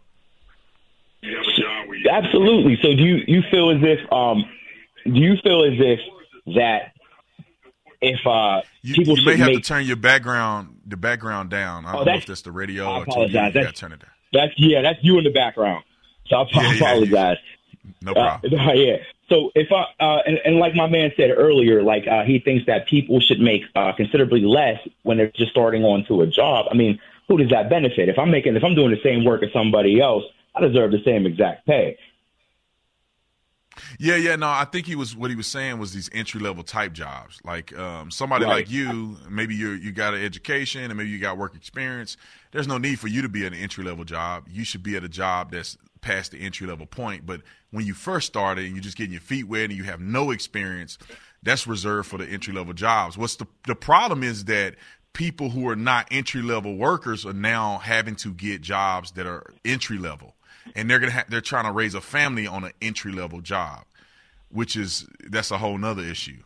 Absolutely. So do you, you feel as if um, do you feel as if that if uh, you, people you may have make, to turn your background the background down. I don't oh, know if that's the radio I or apologize. T V. You that's, gotta turn it down. That's yeah, that's you in the background. So I yeah, apologize. Yeah, yeah. No problem. Uh, yeah. So if I uh, and, and like my man said earlier, like uh, he thinks that people should make uh, considerably less when they're just starting on to a job. I mean, who does that benefit? If I'm making, if I'm doing the same work as somebody else, I deserve the same exact pay. Yeah, yeah, no, I think he was what he was saying was these entry level type jobs, like um, somebody right. like you. Maybe you you got an education and maybe you got work experience. There's no need for you to be at an entry level job. You should be at a job that's past the entry level point. But when you first started and you're just getting your feet wet and you have no experience, that's reserved for the entry level jobs. What's the the problem is that people who are not entry level workers are now having to get jobs that are entry level. And they're gonna ha- they're trying to raise a family on an entry level job, which is that's a whole nother issue.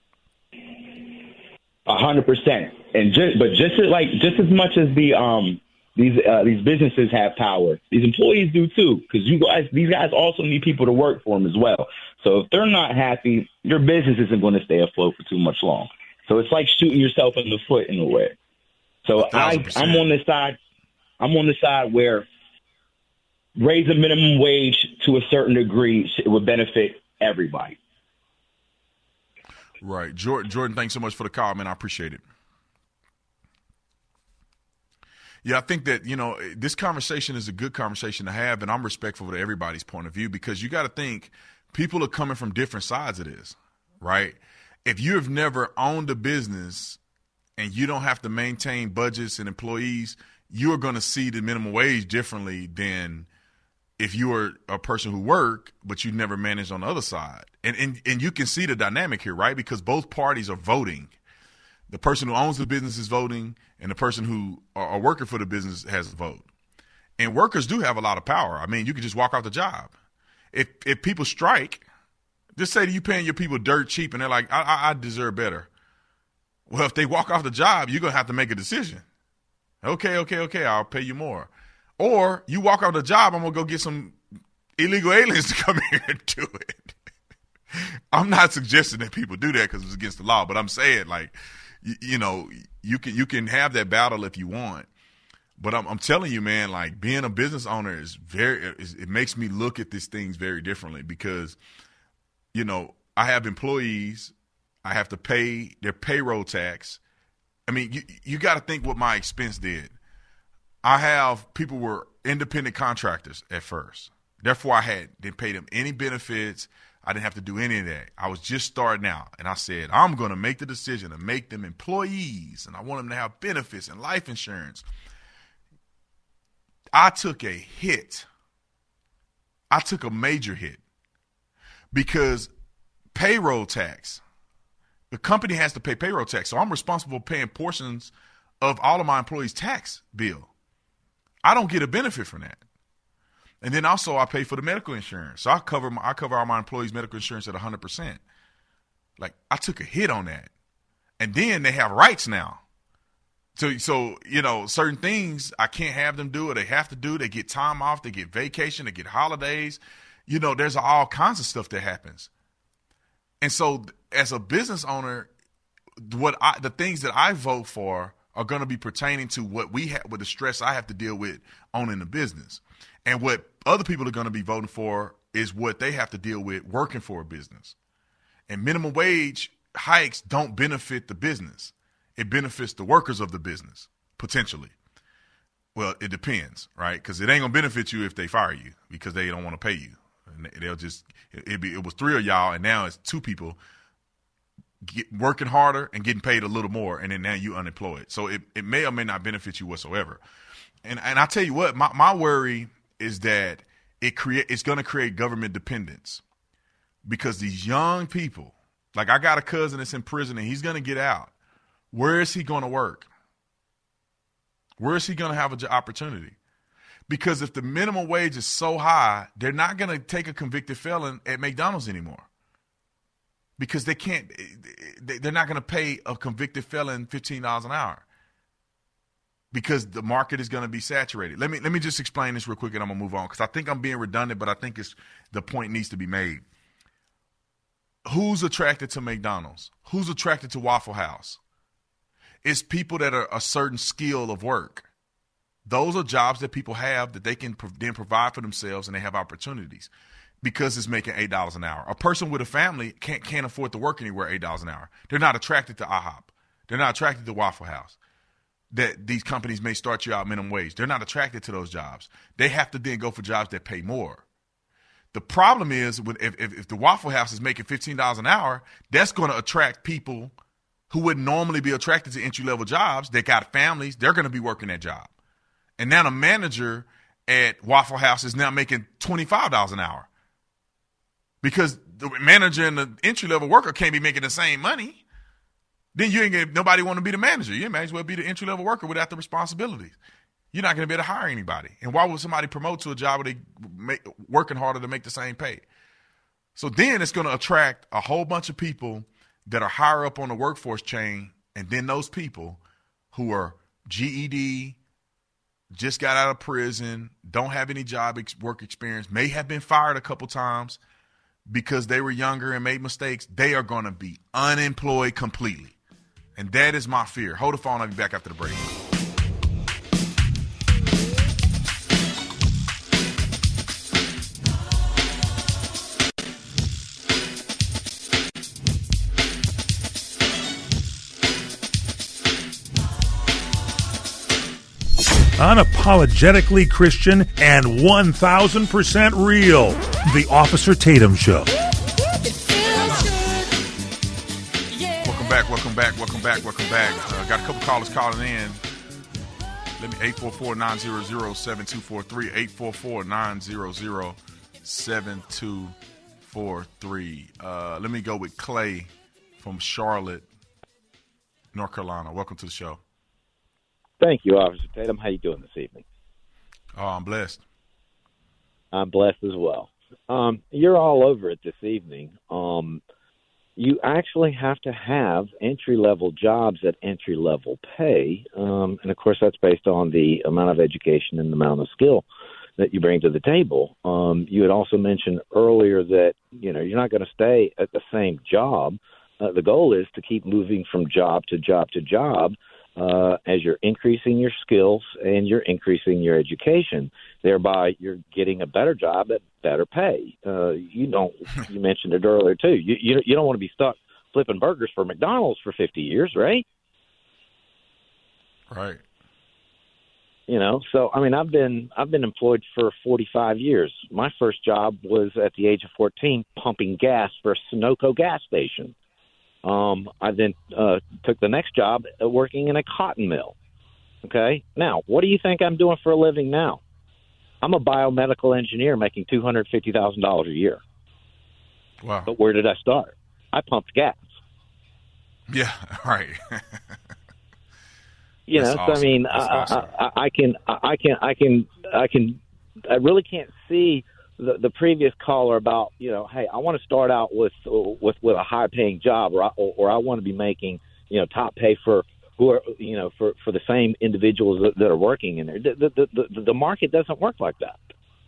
A hundred percent, and just but just as, like just as much as the um these uh, these businesses have power, these employees do too, because you guys these guys also need people to work for them as well. So if they're not happy, your business isn't going to stay afloat for too much long. So it's like shooting yourself in the foot in a way. So I I'm on the side I'm on the side where raise the minimum wage to a certain degree, it would benefit everybody. Right. Jordan, Jordan, thanks so much for the call, man. I appreciate it. Yeah, I think that, you know, this conversation is a good conversation to have, and I'm respectful to everybody's point of view because you got to think people are coming from different sides of this, right? if you have never owned a business and you don't have to maintain budgets and employees, you are going to see the minimum wage differently than if you are a person who work, but you never managed on the other side. And, and and you can see the dynamic here, right? Because both parties are voting. The person who owns the business is voting, and the person who are, are working for the business has a vote. And workers do have a lot of power. I mean, you can just walk off the job. If if people strike, just say that you paying your people dirt cheap, and they're like, I, I, I deserve better. Well, if they walk off the job, you're going to have to make a decision. Okay, okay, okay, I'll pay you more. Or you walk off the job, I'm going to go get some illegal aliens to come here and do it. I'm not suggesting that people do that because it's against the law, but I'm saying, like, you, you know, you can you can have that battle if you want. But I'm, I'm telling you, man, like, being a business owner is very, is, it makes me look at these things very differently because, you know, I have employees. I have to pay their payroll tax. I mean, you, you got to think what my expense did. I have people who were independent contractors at first. Therefore, I had didn't pay them any benefits. I didn't have to do any of that. I was just starting out. And I said, I'm going to make the decision to make them employees, and I want them to have benefits and life insurance. I took a hit. I took a major hit because payroll tax, the company has to pay payroll tax. So I'm responsible for paying portions of all of my employees' tax bill. I don't get a benefit from that. And then also I pay for the medical insurance. So I cover my, I cover all my employees' medical insurance at one hundred percent. Like, I took a hit on that. And then they have rights now. So, so, you know, certain things I can't have them do or they have to do. They get time off, they get vacation, they get holidays. You know, there's all kinds of stuff that happens. And so as a business owner, what I, the things that I vote for are going to be pertaining to what we have, with the stress I have to deal with owning the business. And what other people are going to be voting for is what they have to deal with working for a business. And minimum wage hikes don't benefit the business. It benefits the workers of the business, potentially. Well, it depends, right? Because it ain't going to benefit you if they fire you because they don't want to pay you. And they'll just, it, be, it was three of y'all, and now it's two people get, working harder and getting paid a little more, and then now you unemployed. So it, it may or may not benefit you whatsoever. And and I tell you what, my, my worry is that it create it's going to create government dependence because these young people, like I got a cousin that's in prison and he's going to get out. Where is he going to work? Where is he going to have an opportunity? Because if the minimum wage is so high, they're not going to take a convicted felon at McDonald's anymore. Because they can't, they're not going to pay a convicted felon fifteen dollars an hour. Because the market is going to be saturated. Let me let me just explain this real quick and I'm going to move on. Because I think I'm being redundant, but I think it's the point needs to be made. Who's attracted to McDonald's? Who's attracted to Waffle House? It's people that are a certain skill of work. Those are jobs that people have that they can then provide for themselves and they have opportunities because it's making eight dollars an hour. A person with a family can't can't afford to work anywhere eight dollars an hour. They're not attracted to IHOP. They're not attracted to Waffle House. That these companies may start you out minimum wage. They're not attracted to those jobs. They have to then go for jobs that pay more. The problem is with if, if, if the Waffle House is making fifteen dollars an hour, that's going to attract people who would normally be attracted to entry-level jobs. They got families. They're going to be working that job. And now the manager at Waffle House is now making twenty-five dollars an hour because the manager and the entry-level worker can't be making the same money. Then you ain't gonna, nobody want to be the manager. You might as well be the entry-level worker without the responsibilities. You're not going to be able to hire anybody. And why would somebody promote to a job where they make, working harder to make the same pay? So then it's going to attract a whole bunch of people that are higher up on the workforce chain, and then those people who are G E D, just got out of prison, don't have any job ex- work experience, may have been fired a couple times because they were younger and made mistakes. They are going to be unemployed completely. And that is my fear. Hold the phone. I'll be back after the break. Unapologetically Christian and one thousand percent real. The Officer Tatum Show. It feels good. Yeah. back, welcome back, welcome back, welcome back. Uh, got a couple callers calling in. Let me eight four four, nine zero zero, seven two four three, eight four four, nine zero zero, seven two four three. Uh, let me go with Clay from Charlotte, North Carolina. Welcome to the show. Thank you, Officer Tatum. How you doing this evening? Oh, I'm blessed. I'm blessed as well. Um, you're all over it this evening. Um, you actually have to have entry-level jobs at entry-level pay, um, and, of course, that's based on the amount of education and the amount of skill that you bring to the table. Um, you had also mentioned earlier that, you know, you're not going to stay at the same job. Uh, the goal is to keep moving from job to job to job uh, as you're increasing your skills and you're increasing your education. Thereby, you're getting a better job at better pay. Uh, you don't. You mentioned it earlier too. You, you you don't want to be stuck flipping burgers for McDonald's for fifty years, right? Right. You know. So I mean, I've been I've been employed for forty-five years. My first job was at the age of fourteen, pumping gas for a Sunoco gas station. Um, I then uh, took the next job working in a cotton mill. Okay. Now, what do you think I'm doing for a living now? I'm a biomedical engineer making two hundred fifty thousand dollars a year. Wow. But where did I start? I pumped gas. Yeah, right. you That's know, awesome. so I mean, That's I, awesome. I, I can, I can, I can, I can, I really can't see the, the previous caller about, you know, hey, I want to start out with, with, with a high paying job, or I, or, or I want to be making, you know, top pay for, who are, you know, for, for the same individuals that, that are working in there. The, the, the, the market doesn't work like that.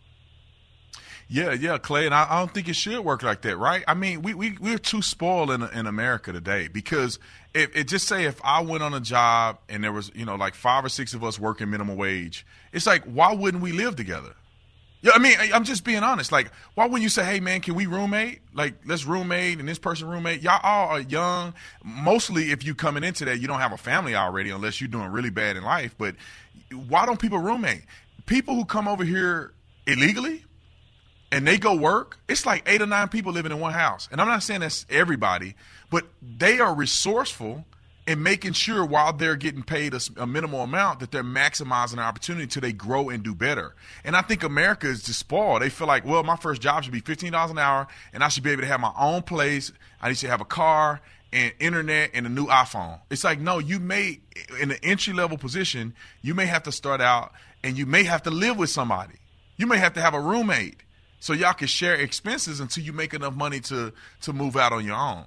Yeah, yeah, Clay, and I, I don't think it should work like that, right? I mean, we, we, we're too spoiled in in America today because if it just say if I went on a job and there was, you know, like five or six of us working minimum wage, it's like, why wouldn't we live together? Yeah, I mean, I'm just being honest. Like, why wouldn't you say, hey, man, can we roommate? Like, let's roommate and this person roommate. Y'all all are young. Mostly if you coming into that, you don't have a family already unless you're doing really bad in life. But why don't people roommate? People who come over here illegally and they go work, it's like eight or nine people living in one house. And I'm not saying that's everybody, but they are resourceful in making sure while they're getting paid a, a minimal amount that they're maximizing their opportunity till they grow and do better. And I think America is just spoiled. They feel like, well, my first job should be fifteen dollars an hour, and I should be able to have my own place. I need to have a car and internet and a new iPhone. It's like, no, you may, in an entry-level position, you may have to start out and you may have to live with somebody. You may have to have a roommate so y'all can share expenses until you make enough money to, to move out on your own.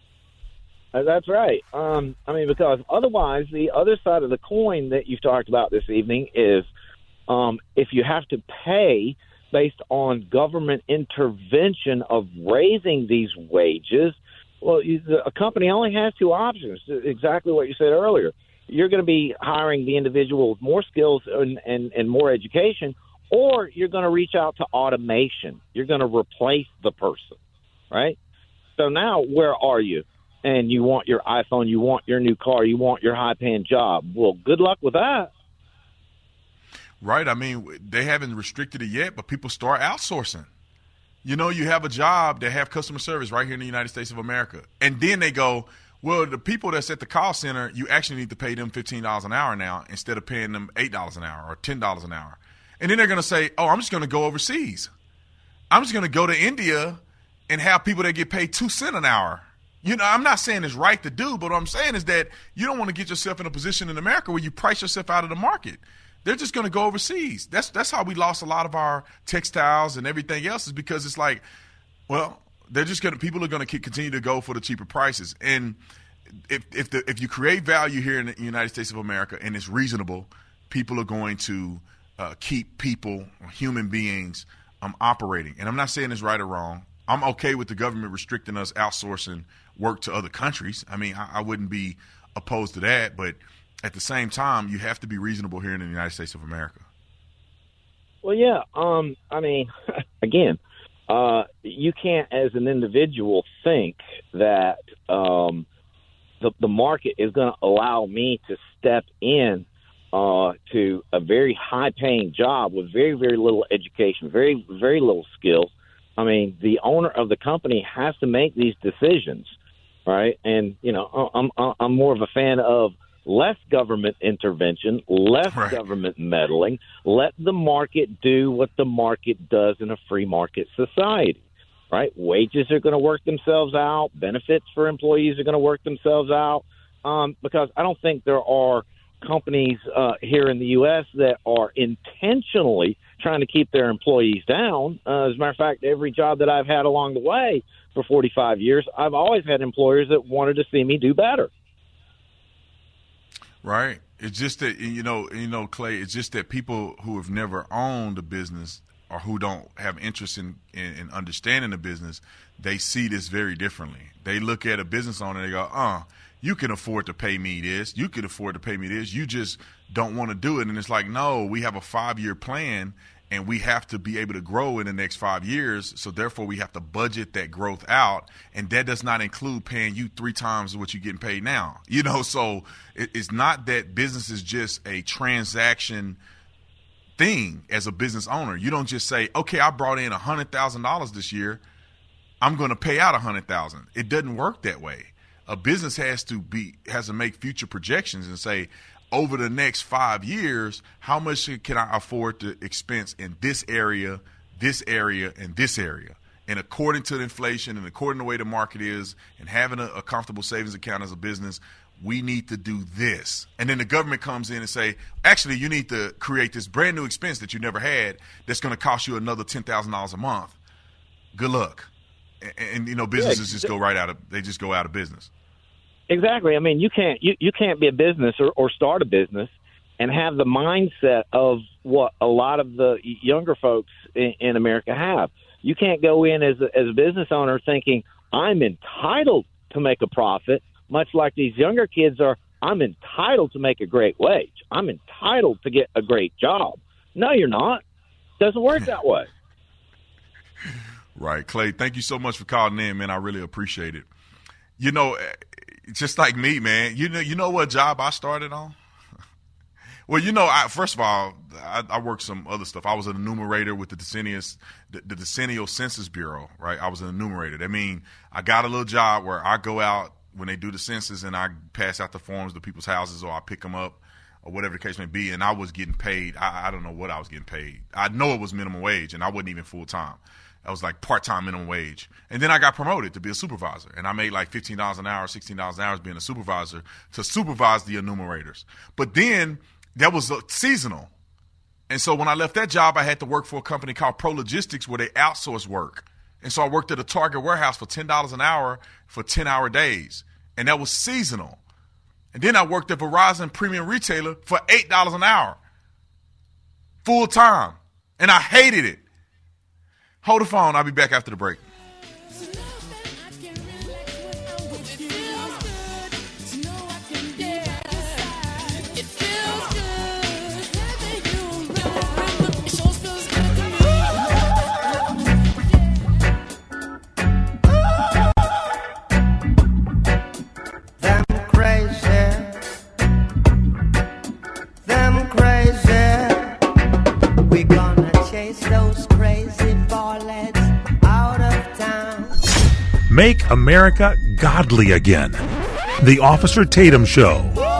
That's right. Um, I mean, because otherwise, the other side of the coin that you've talked about this evening is um, if you have to pay based on government intervention of raising these wages, well, you, a company only has two options, exactly what you said earlier. You're going to be hiring the individual with more skills and, and, and more education, or you're going to reach out to automation. You're going to replace the person, right? So now where are you? And you want your iPhone, you want your new car, you want your high-paying job. Well, good luck with that. Right. I mean, they haven't restricted it yet, but people start outsourcing. You know, you have a job that have customer service right here in the United States of America. And then they go, well, the people that's at the call center, you actually need to pay them fifteen dollars an hour now instead of paying them eight dollars an hour or ten dollars an hour. And then they're going to say, oh, I'm just going to go overseas. I'm just going to go to India and have people that get paid two cents an hour. You know, I'm not saying it's right to do, but what I'm saying is that you don't want to get yourself in a position in America where you price yourself out of the market. They're just going to go overseas. That's that's how we lost a lot of our textiles and everything else, is because it's like, well, they're just going to, people are going to continue to go for the cheaper prices. And if if the if you create value here in the United States of America and it's reasonable, people are going to uh, keep people, human beings, um, operating. And I'm not saying it's right or wrong. I'm okay with the government restricting us outsourcing work to other countries. I mean, I, I wouldn't be opposed to that, but at the same time, you have to be reasonable here in the United States of America. Well, yeah. Um, I mean, again, uh, you can't, as an individual, think that um, the, the market is going to allow me to step in uh, to a very high-paying job with very, very little education, very, very little skills. I mean, the owner of the company has to make these decisions. right? And, you know, I'm, I'm more of a fan of less government intervention, less right. government meddling. Let the market do what the market does in a free market society, right? Wages are going to work themselves out. Benefits for employees are going to work themselves out, um, because I don't think there are companies uh, here in the U S that are intentionally trying to keep their employees down. Uh, as a matter of fact, every job that I've had along the way for forty-five years, I've always had employers that wanted to see me do better. Right. It's just that, you know, you know, Clay, it's just that people who have never owned a business or who don't have interest in, in, in understanding the business, they see this very differently. They look at a business owner and they go, uh, you can afford to pay me this. You can afford to pay me this. You just don't want to do it. And it's like, no, we have a five-year plan, and we have to be able to grow in the next five years. So therefore, we have to budget that growth out. And that does not include paying you three times what you're getting paid now. You know, so it, it's not that business is just a transaction thing as a business owner. You don't just say, okay, I brought in one hundred thousand dollars this year. I'm going to pay out one hundred thousand dollars. It doesn't work that way. A business has to be has to make future projections and say, over the next five years, how much can I afford to expense in this area, this area, and this area? And according to the inflation and according to the way the market is, and having a, a comfortable savings account as a business, we need to do this. And then the government comes in and say, actually, you need to create this brand new expense that you never had that's going to cost you another ten thousand dollars a month. Good luck. And, and you know, businesses yeah, just go right out of, they just go out of business. Exactly. I mean, you can't you, you can't be a business or, or start a business and have the mindset of what a lot of the younger folks in, in America have. You can't go in as a, as a business owner thinking, I'm entitled to make a profit, much like these younger kids are, I'm entitled to make a great wage. I'm entitled to get a great job. No, you're not. It doesn't work that way. Right. Clay, thank you so much for calling in, man. I really appreciate it. You know, just like me, man, you know, you know what job I started on? Well, you know, I, first of all, I, I worked some other stuff. I was an enumerator with the Decennial, the, the Decennial Census Bureau, right? I was an enumerator. That means I got a little job where I go out when they do the census and I pass out the forms to people's houses, or I pick them up, or whatever the case may be. And I was getting paid. I, I don't know what I was getting paid. I know it was minimum wage, and I wasn't even full time. I was like part-time minimum wage. And then I got promoted to be a supervisor. And I made like fifteen dollars an hour, sixteen dollars an hour being a supervisor to supervise the enumerators. But then that was uh, seasonal. And so when I left that job, I had to work for a company called Pro Logistics where they outsource work. And so I worked at a Target warehouse for ten dollars an hour for ten-hour days. And that was seasonal. And then I worked at Verizon Premium Retailer for eight dollars an hour, full time. And I hated it. Hold the phone. I'll be back after the break. Make America godly again. The Officer Tatum Show.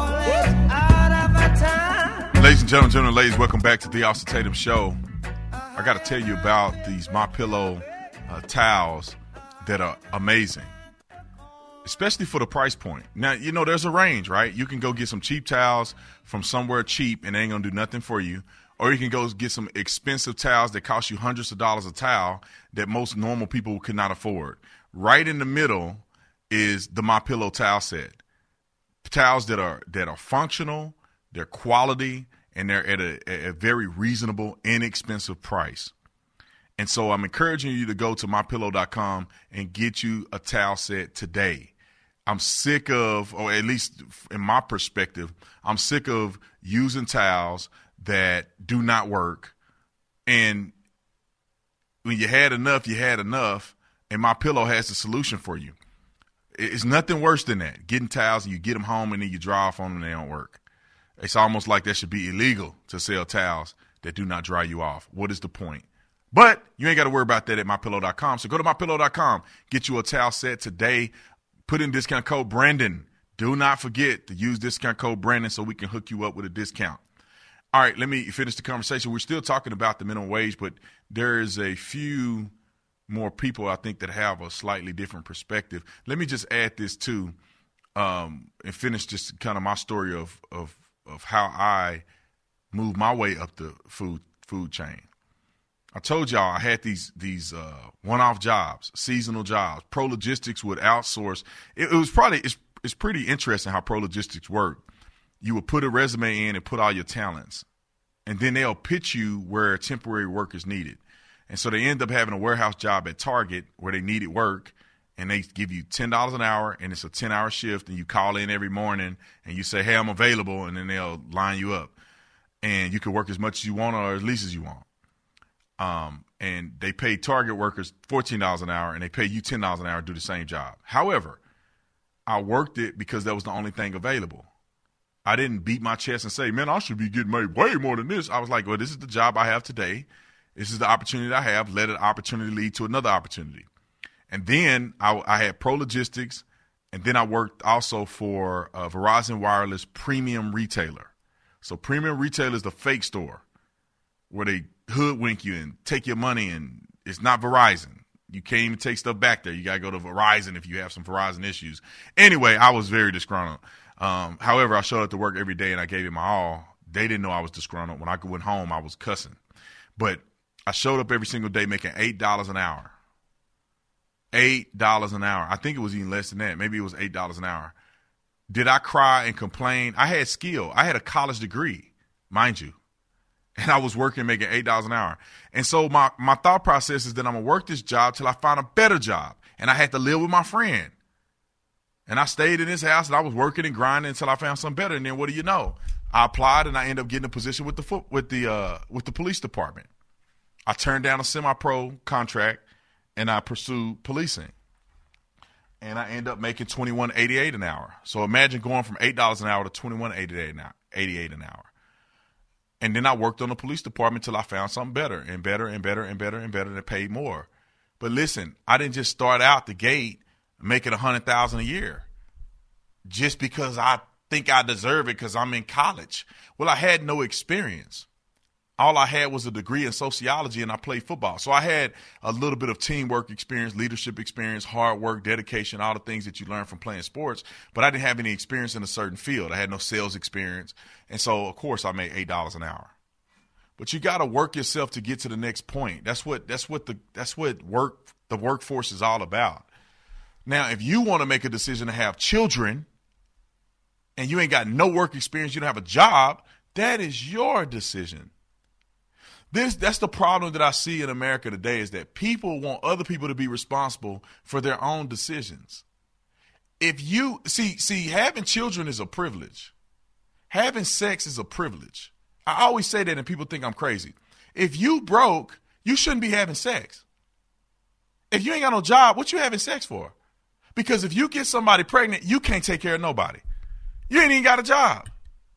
Ladies and gentlemen, gentlemen, ladies, welcome back to the Officer Tatum Show. I got to tell you about these MyPillow uh, towels that are amazing, especially for the price point. Now, you know, there's a range, right? You can go get some cheap towels from somewhere cheap and they ain't going to do nothing for you. Or you can go get some expensive towels that cost you hundreds of dollars a towel that most normal people could not afford. Right in the middle is the MyPillow towel set. Towels that are that are functional, they're quality, and they're at a, a very reasonable, inexpensive price. And so I'm encouraging you to go to my pillow dot com and get you a towel set today. I'm sick of, or at least in my perspective, I'm sick of using towels that do not work. And when you had enough, you had enough. And MyPillow has the solution for you. It's nothing worse than that. Getting towels and you get them home and then you dry off on them and they don't work. It's almost like that should be illegal to sell towels that do not dry you off. What is the point? But you ain't got to worry about that at my pillow dot com. So go to my pillow dot com, get you a towel set today. put in discount code Brandon. Do not forget to use discount code Brandon so we can hook you up with a discount. All right, let me finish the conversation. We're still talking about the minimum wage, but there is a few more people, I think, that have a slightly different perspective. Let me just add this, too, um, and finish just kind of my story of, of, of how I moved my way up the food food chain. I told y'all I had these these uh, one-off jobs, seasonal jobs. Pro Logistics would outsource. It, it was probably it's, – it's pretty interesting how Pro Logistics work. You would put a resume in and put all your talents, and then they'll pitch you where temporary work is needed. And so they end up having a warehouse job at Target where they needed work, and they give you ten dollars an hour, and it's a ten-hour shift, and you call in every morning, and you say, hey, I'm available, and then they'll line you up. And you can work as much as you want or as least as you want. Um, and they pay Target workers fourteen dollars an hour, and they pay you ten dollars an hour to do the same job. However, I worked it because that was the only thing available. I didn't beat my chest and say, man, I should be getting paid way more than this. I was like, well, this is the job I have today. This is the opportunity I have. Let an opportunity lead to another opportunity. And then I, I had Pro Logistics, and then I worked also for uh, Verizon Wireless Premium Retailer. So Premium Retailer is the fake store where they hoodwink you and take your money, and it's not Verizon. You can't even take stuff back there. You got to go to Verizon if you have some Verizon issues. Anyway, I was very disgruntled. Um, however, I showed up to work every day, and I gave it my all. They didn't know I was disgruntled. When I went home, I was cussing. But I showed up every single day making eight dollars an hour. eight dollars an hour. I think it was even less than that. Maybe it was eight dollars an hour. Did I cry and complain? I had skill. I had a college degree, mind you. And I was working making eight dollars an hour. And so my, my thought process is that I'm going to work this job till I find a better job. And I had to live with my friend. And I stayed in his house, and I was working and grinding until I found something better. And then what do you know? I applied, and I ended up getting a position with the foot, with the uh, with the police department. I turned down a semi-pro contract, and I pursued policing. And I ended up making twenty-one eighty-eight an hour. So imagine going from eight dollars an hour to twenty-one eighty-eight an hour. And then I worked on the police department till I found something better and better and better and better and better that paid more. But listen, I didn't just start out the gate making one hundred thousand dollars a year just because I think I deserve it because I'm in college. Well, I had no experience. All I had was a degree in sociology, and I played football. So I had a little bit of teamwork experience, leadership experience, hard work, dedication, all the things that you learn from playing sports. But I didn't have any experience in a certain field. I had no sales experience. And so, of course, I made eight dollars an hour. But you got to work yourself to get to the next point. That's what that's what the that's what work the workforce is all about. Now, if you want to make a decision to have children and you ain't got no work experience, you don't have a job, that is your decision. This, that's the problem that I see in America today is that people want other people to be responsible for their own decisions. If you see, see, having children is a privilege. Having sex is a privilege. I always say that and people think I'm crazy. If you broke, you shouldn't be having sex. If you ain't got no job, what you having sex for? Because if you get somebody pregnant, you can't take care of nobody. You ain't even got a job.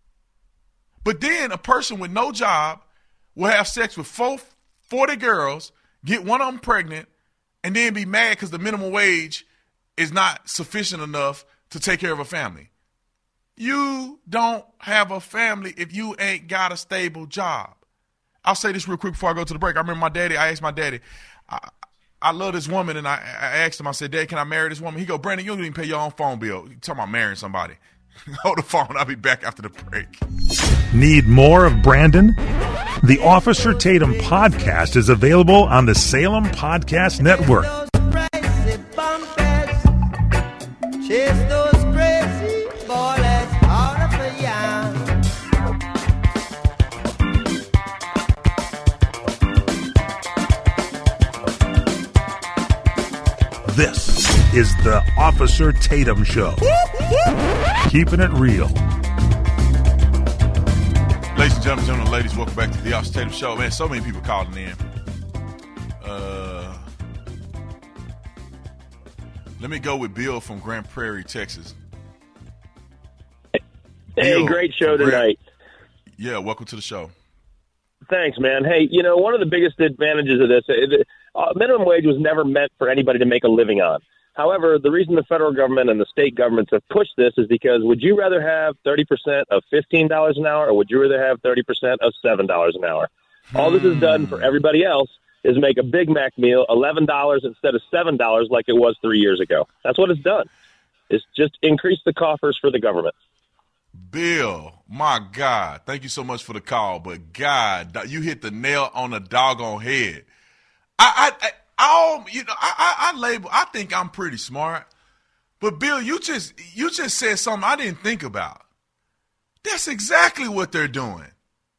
But then a person with no job will have sex with four, forty girls, get one of them pregnant, and then be mad because the minimum wage is not sufficient enough to take care of a family. You don't have a family if you ain't got a stable job. I'll say this real quick before I go to the break. I remember my daddy, I asked my daddy, I, I love this woman, and I, I asked him, I said, Dad, can I marry this woman? He go, Brandon, you don't even pay your own phone bill. You talking about marrying somebody. Hold the phone. I'll be back after the break. Need more of Brandon? The Officer Tatum podcast is available on the Salem Podcast Network. This is the Officer Tatum Show. Keeping it real. Ladies and gentlemen, gentlemen, ladies, welcome back to the Officer Tatum Show. Man, so many people calling in. Uh, let me go with Bill from Grand Prairie, Texas. Hey, Bill great show Grand- tonight. Yeah, welcome to the show. Thanks, man. Hey, you know, one of the biggest advantages of this, uh, minimum wage was never meant for anybody to make a living on. However, the reason the federal government and the state governments have pushed this is because would you rather have thirty percent of fifteen dollars an hour, or would you rather have thirty percent of seven dollars an hour? Hmm. All this has done for everybody else is make a Big Mac meal eleven dollars instead of seven dollars like it was three years ago. That's what it's done. It's just increased the coffers for the government. Bill, my God, thank you so much for the call, but God, you hit the nail on the doggone head. I, I, I all you know, I, I, I label. I think I'm pretty smart, but Bill, you just you just said something I didn't think about. That's exactly what they're doing.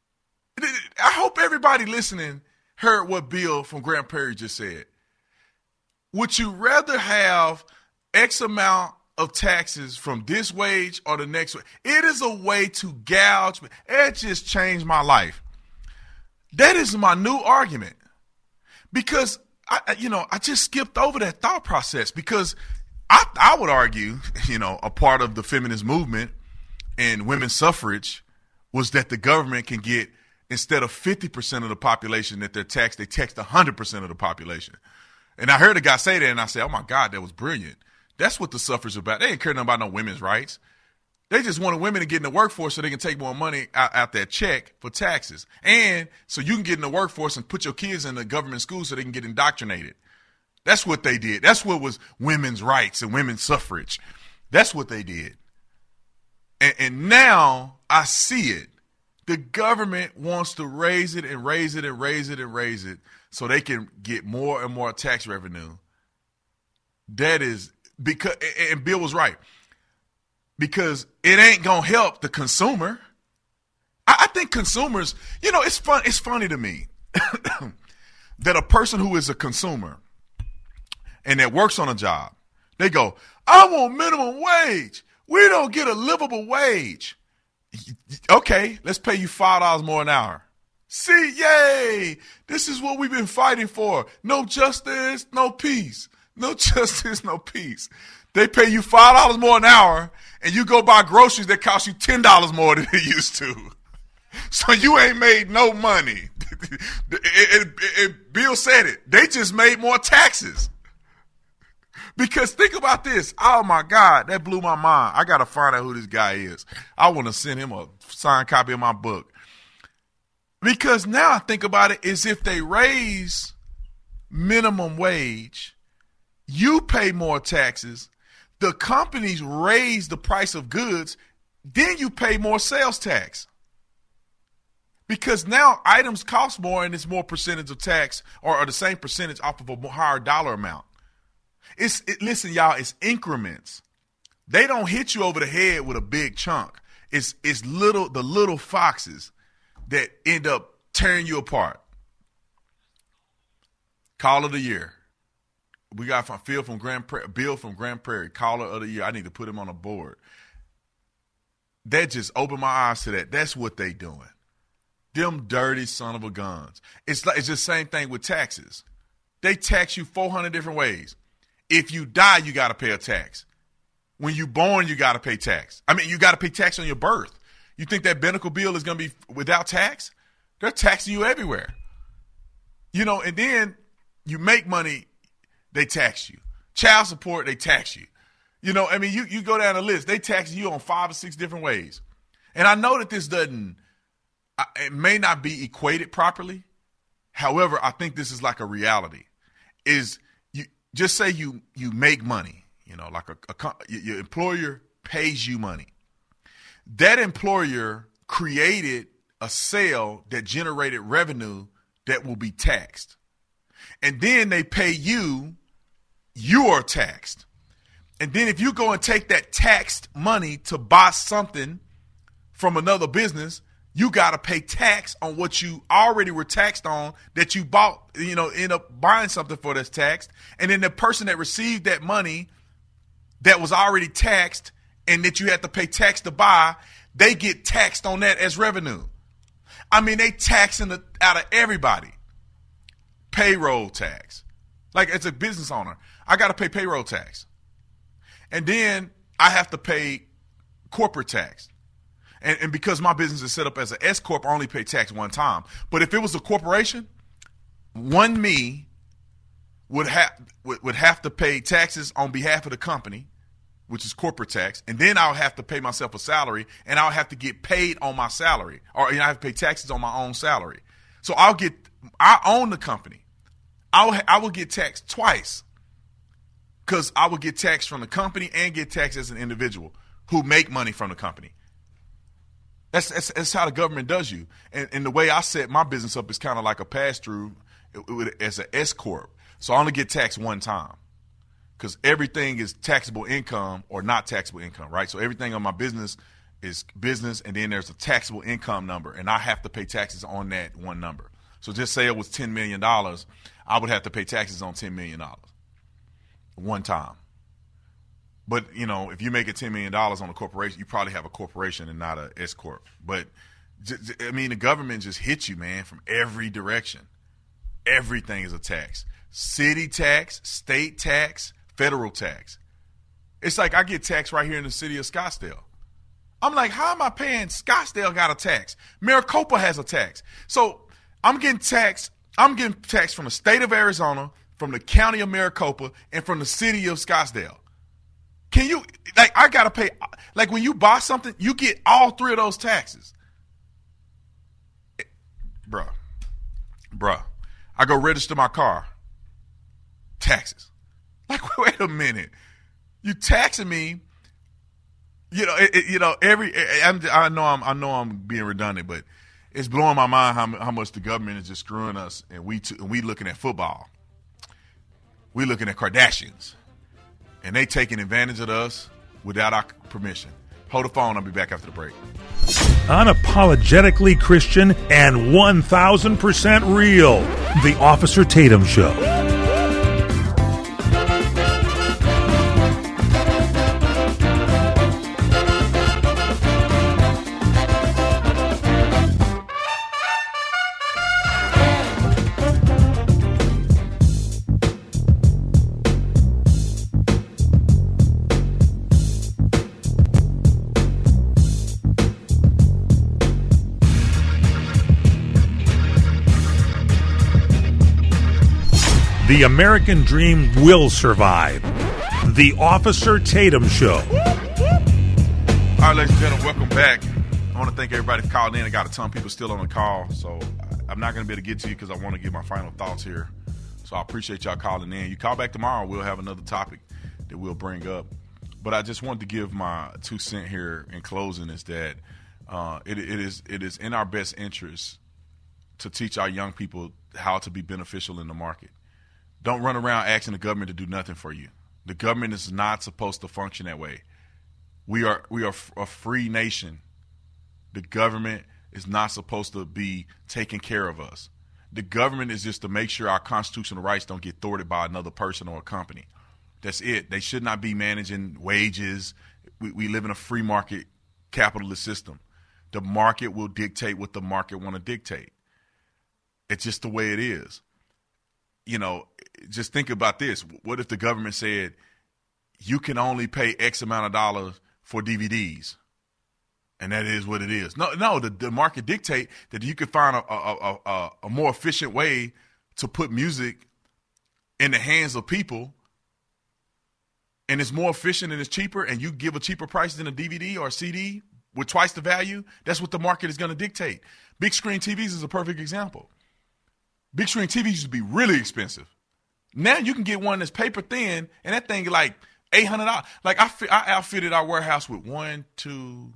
I hope everybody listening heard what Bill from Grand Prairie just said. Would you rather have X amount of taxes from this wage or the next wage? It is a way to gouge. It just changed my life. That is my new argument. Because, I, you know, I just skipped over that thought process because I, I would argue, you know, a part of the feminist movement and women's suffrage was that the government can get, instead of fifty percent of the population that they're taxed, they taxed one hundred percent of the population. And I heard a guy say that, and I said, oh, my God, that was brilliant. That's what the suffrage is about. They ain't care nothing about no women's rights. They just wanted women to get in the workforce so they can take more money out, out that check for taxes. And so you can get in the workforce and put your kids in the government school so they can get indoctrinated. That's what they did. That's what was women's rights and women's suffrage. That's what they did. And, and now I see it. The government wants to raise it and raise it and raise it and raise it so they can get more and more tax revenue. That is because, and Bill was right, because it ain't going to help the consumer. I, I think consumers, you know, it's fun. It's funny to me that a person who is a consumer and that works on a job, they go, I want minimum wage. We don't get a livable wage. Okay, let's pay you five dollars more an hour. See, yay, this is what we've been fighting for. No justice, no peace. No justice, no peace. They pay you five dollars more an hour, and you go buy groceries that cost you ten dollars more than they used to. So you ain't made no money. it, it, it, Bill said it. They just made more taxes. Because think about this. Oh, my God, that blew my mind. I got to find out who this guy is. I want to send him a signed copy of my book. Because now I think about it as if they raise minimum wage, you pay more taxes, the companies raise the price of goods, then you pay more sales tax. Because now items cost more and it's more percentage of tax or, or the same percentage off of a higher dollar amount. It's it, listen, y'all, it's increments. They don't hit you over the head with a big chunk. It's it's little the little foxes that end up tearing you apart. Call of the year. We got from Phil from Grand Prairie, Bill from Grand Prairie, caller of the year. I need to put him on a board. That just opened my eyes to that. That's what they doing. Them dirty son of a guns. It's like it's the same thing with taxes. They tax you four hundred different ways. If you die, you got to pay a tax. When you born, you got to pay tax. I mean, you got to pay tax on your birth. You think that medical bill is going to be without tax? They're taxing you everywhere. You know, and then you make money, they tax you. Child support, they tax you. You know, I mean, you, you go down the list, they tax you on five or six different ways. And I know that this doesn't, it may not be equated properly. However, I think this is like a reality. Is you just say you you make money, you know, like a, a your employer pays you money. That employer created a sale that generated revenue that will be taxed. And then they pay you, you are taxed. And then if you go and take that taxed money to buy something from another business, you got to pay tax on what you already were taxed on that you bought, you know, end up buying something for that's taxed. And then the person that received that money that was already taxed and that you had to pay tax to buy, they get taxed on that as revenue. I mean, they taxing the, out of everybody. Payroll tax. Like as a business owner, I got to pay payroll tax. And then I have to pay corporate tax. And, and because my business is set up as an S corp, I only pay tax one time. But if it was a corporation, one me would have would, would have to pay taxes on behalf of the company, which is corporate tax, and then I'll have to pay myself a salary, and I'll have to get paid on my salary, or you know, I have to pay taxes on my own salary. So I'll get, I own the company. I'll I will get taxed twice, because I will get taxed from the company and get taxed as an individual who make money from the company. That's that's, that's how the government does you. And, and the way I set my business up is kind of like a pass through as an S corp. So I only get taxed one time, because everything is taxable income or not taxable income, right? So everything on my business is business, and then there's a taxable income number, and I have to pay taxes on that one number. So just say it was ten million dollars, I would have to pay taxes on ten million dollars one time. But, you know, if you make it ten million dollars on a corporation, you probably have a corporation and not a S corp. But, I mean, the government just hits you, man, from every direction. Everything is a tax. City tax, state tax, federal tax. It's like I get taxed right here in the city of Scottsdale. I'm like, how am I paying? Scottsdale got a tax. Maricopa has a tax. So I'm getting taxed. I'm getting taxed from the state of Arizona, from the county of Maricopa, and from the city of Scottsdale. Can you, like, I got to pay, like when you buy something, you get all three of those taxes. Bruh, bruh, I go register my car. Taxes. Like, wait a minute. You taxing me, you know, it, it, you know, every, I'm, I know I'm, I know I'm being redundant, but it's blowing my mind how, how much the government is just screwing us, and we, t- and we looking at football. We looking at Kardashians, and they taking advantage of us without our permission. Hold the phone. I'll be back after the break. Unapologetically Christian and one thousand percent real. The Officer Tatum Show. The American dream will survive. The Officer Tatum Show. All right, ladies and gentlemen, welcome back. I want to thank everybody for calling in. I got a ton of people still on the call, so I'm not going to be able to get to you because I want to give my final thoughts here. So I appreciate y'all calling in. You call back tomorrow, we'll have another topic that we'll bring up. But I just wanted to give my two cent here in closing is that uh, it, it is it is in our best interest to teach our young people how to be beneficial in the market. Don't run around asking the government to do nothing for you. The government is not supposed to function that way. We are we are a free nation. The government is not supposed to be taking care of us. The government is just to make sure our constitutional rights don't get thwarted by another person or a company. That's it. They should not be managing wages. We, we live in a free market capitalist system. The market will dictate what the market want to dictate. It's just the way it is. You know, just think about this. What if the government said you can only pay X amount of dollars for D V Ds? And that is what it is. No, no, the, the market dictate that you could find a, a, a, a more efficient way to put music in the hands of people, and it's more efficient and it's cheaper, and you give a cheaper price than a D V D or a C D with twice the value. That's what the market is going to dictate. Big screen T Vs is a perfect example. Big screen T Vs used to be really expensive. Now you can get one that's paper thin, and that thing is like eight hundred dollars. Like I, I outfitted our warehouse with one, two,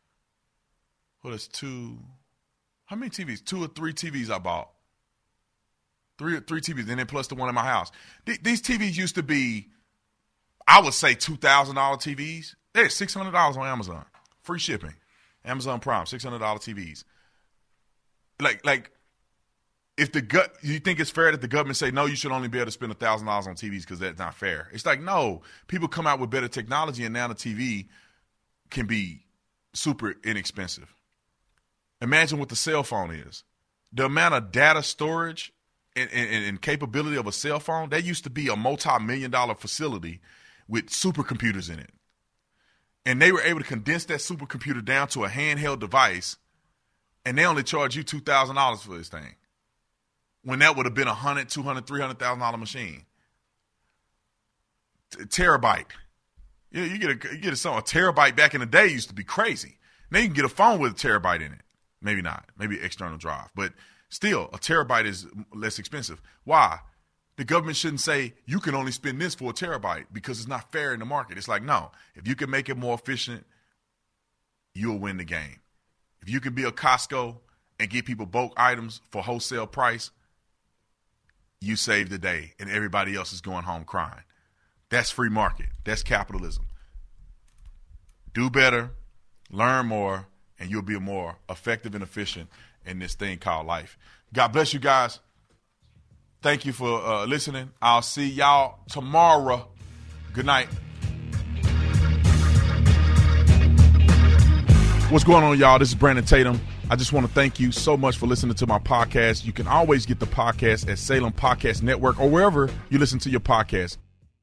what is two, how many T Vs? Two or three T Vs I bought. Three, three T Vs, and then plus the one in my house. Th- these T Vs used to be, I would say two thousand dollars T Vs. They're six hundred dollars on Amazon. Free shipping. Amazon Prime, six hundred dollars T Vs. Like, like, If the gut, you think it's fair that the government say, no, you should only be able to spend one thousand dollars on T Vs because that's not fair. It's like, no, people come out with better technology, and now the T V can be super inexpensive. Imagine what the cell phone is. The amount of data storage and, and, and capability of a cell phone, that used to be a multi-million dollar facility with supercomputers in it. And they were able to condense that supercomputer down to a handheld device, and they only charge you two thousand dollars for this thing, when that would have been a hundred, two hundred, three hundred thousand dollar machine. terabyte. You, you get a you get a, a terabyte back in the day used to be crazy. Now you can get a phone with a terabyte in it. Maybe not. Maybe external drive. But still, a terabyte is less expensive. Why? The government shouldn't say you can only spend this for a terabyte because it's not fair in the market. It's like, no, if you can make it more efficient, you'll win the game. If you can be a Costco and get people bulk items for wholesale price, you save the day and everybody else is going home crying. That's free market. That's capitalism. Do better, learn more, and you'll be more effective and efficient in this thing called life. God bless you guys. Thank you for uh, listening. I'll see y'all tomorrow. Good night. What's going on, y'all? This is Brandon Tatum. I just want to thank you so much for listening to my podcast. You can always get the podcast at Salem Podcast Network or wherever you listen to your podcast.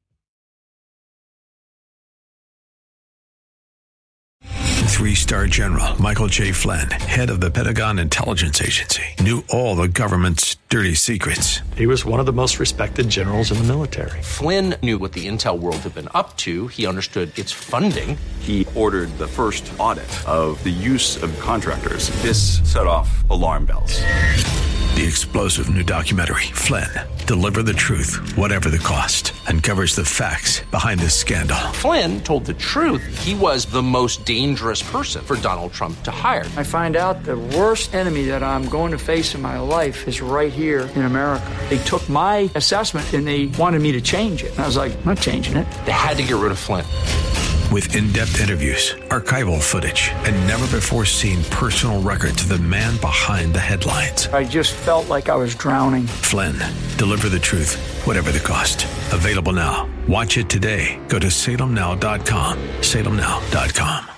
Three-star general Michael J. Flynn, head of the Pentagon Intelligence Agency, knew all the government's dirty secrets. He was one of the most respected generals in the military. Flynn knew what the intel world had been up to. He understood its funding. He ordered the first audit of the use of contractors. This set off alarm bells. The explosive new documentary, Flynn, Deliver the Truth, Whatever the Cost, uncovers the facts behind this scandal. Flynn told the truth. He was the most dangerous person for Donald Trump to hire. I find out the worst enemy that I'm going to face in my life is right here in America. They took my assessment and they wanted me to change it. And I was like, I'm not changing it. They had to get rid of Flynn. With in-depth interviews, archival footage, and never-before-seen personal records of the man behind the headlines. I just felt like I was drowning. Flynn, Deliver the Truth, Whatever the Cost. Available now. Watch it today. Go to salem now dot com. salem now dot com.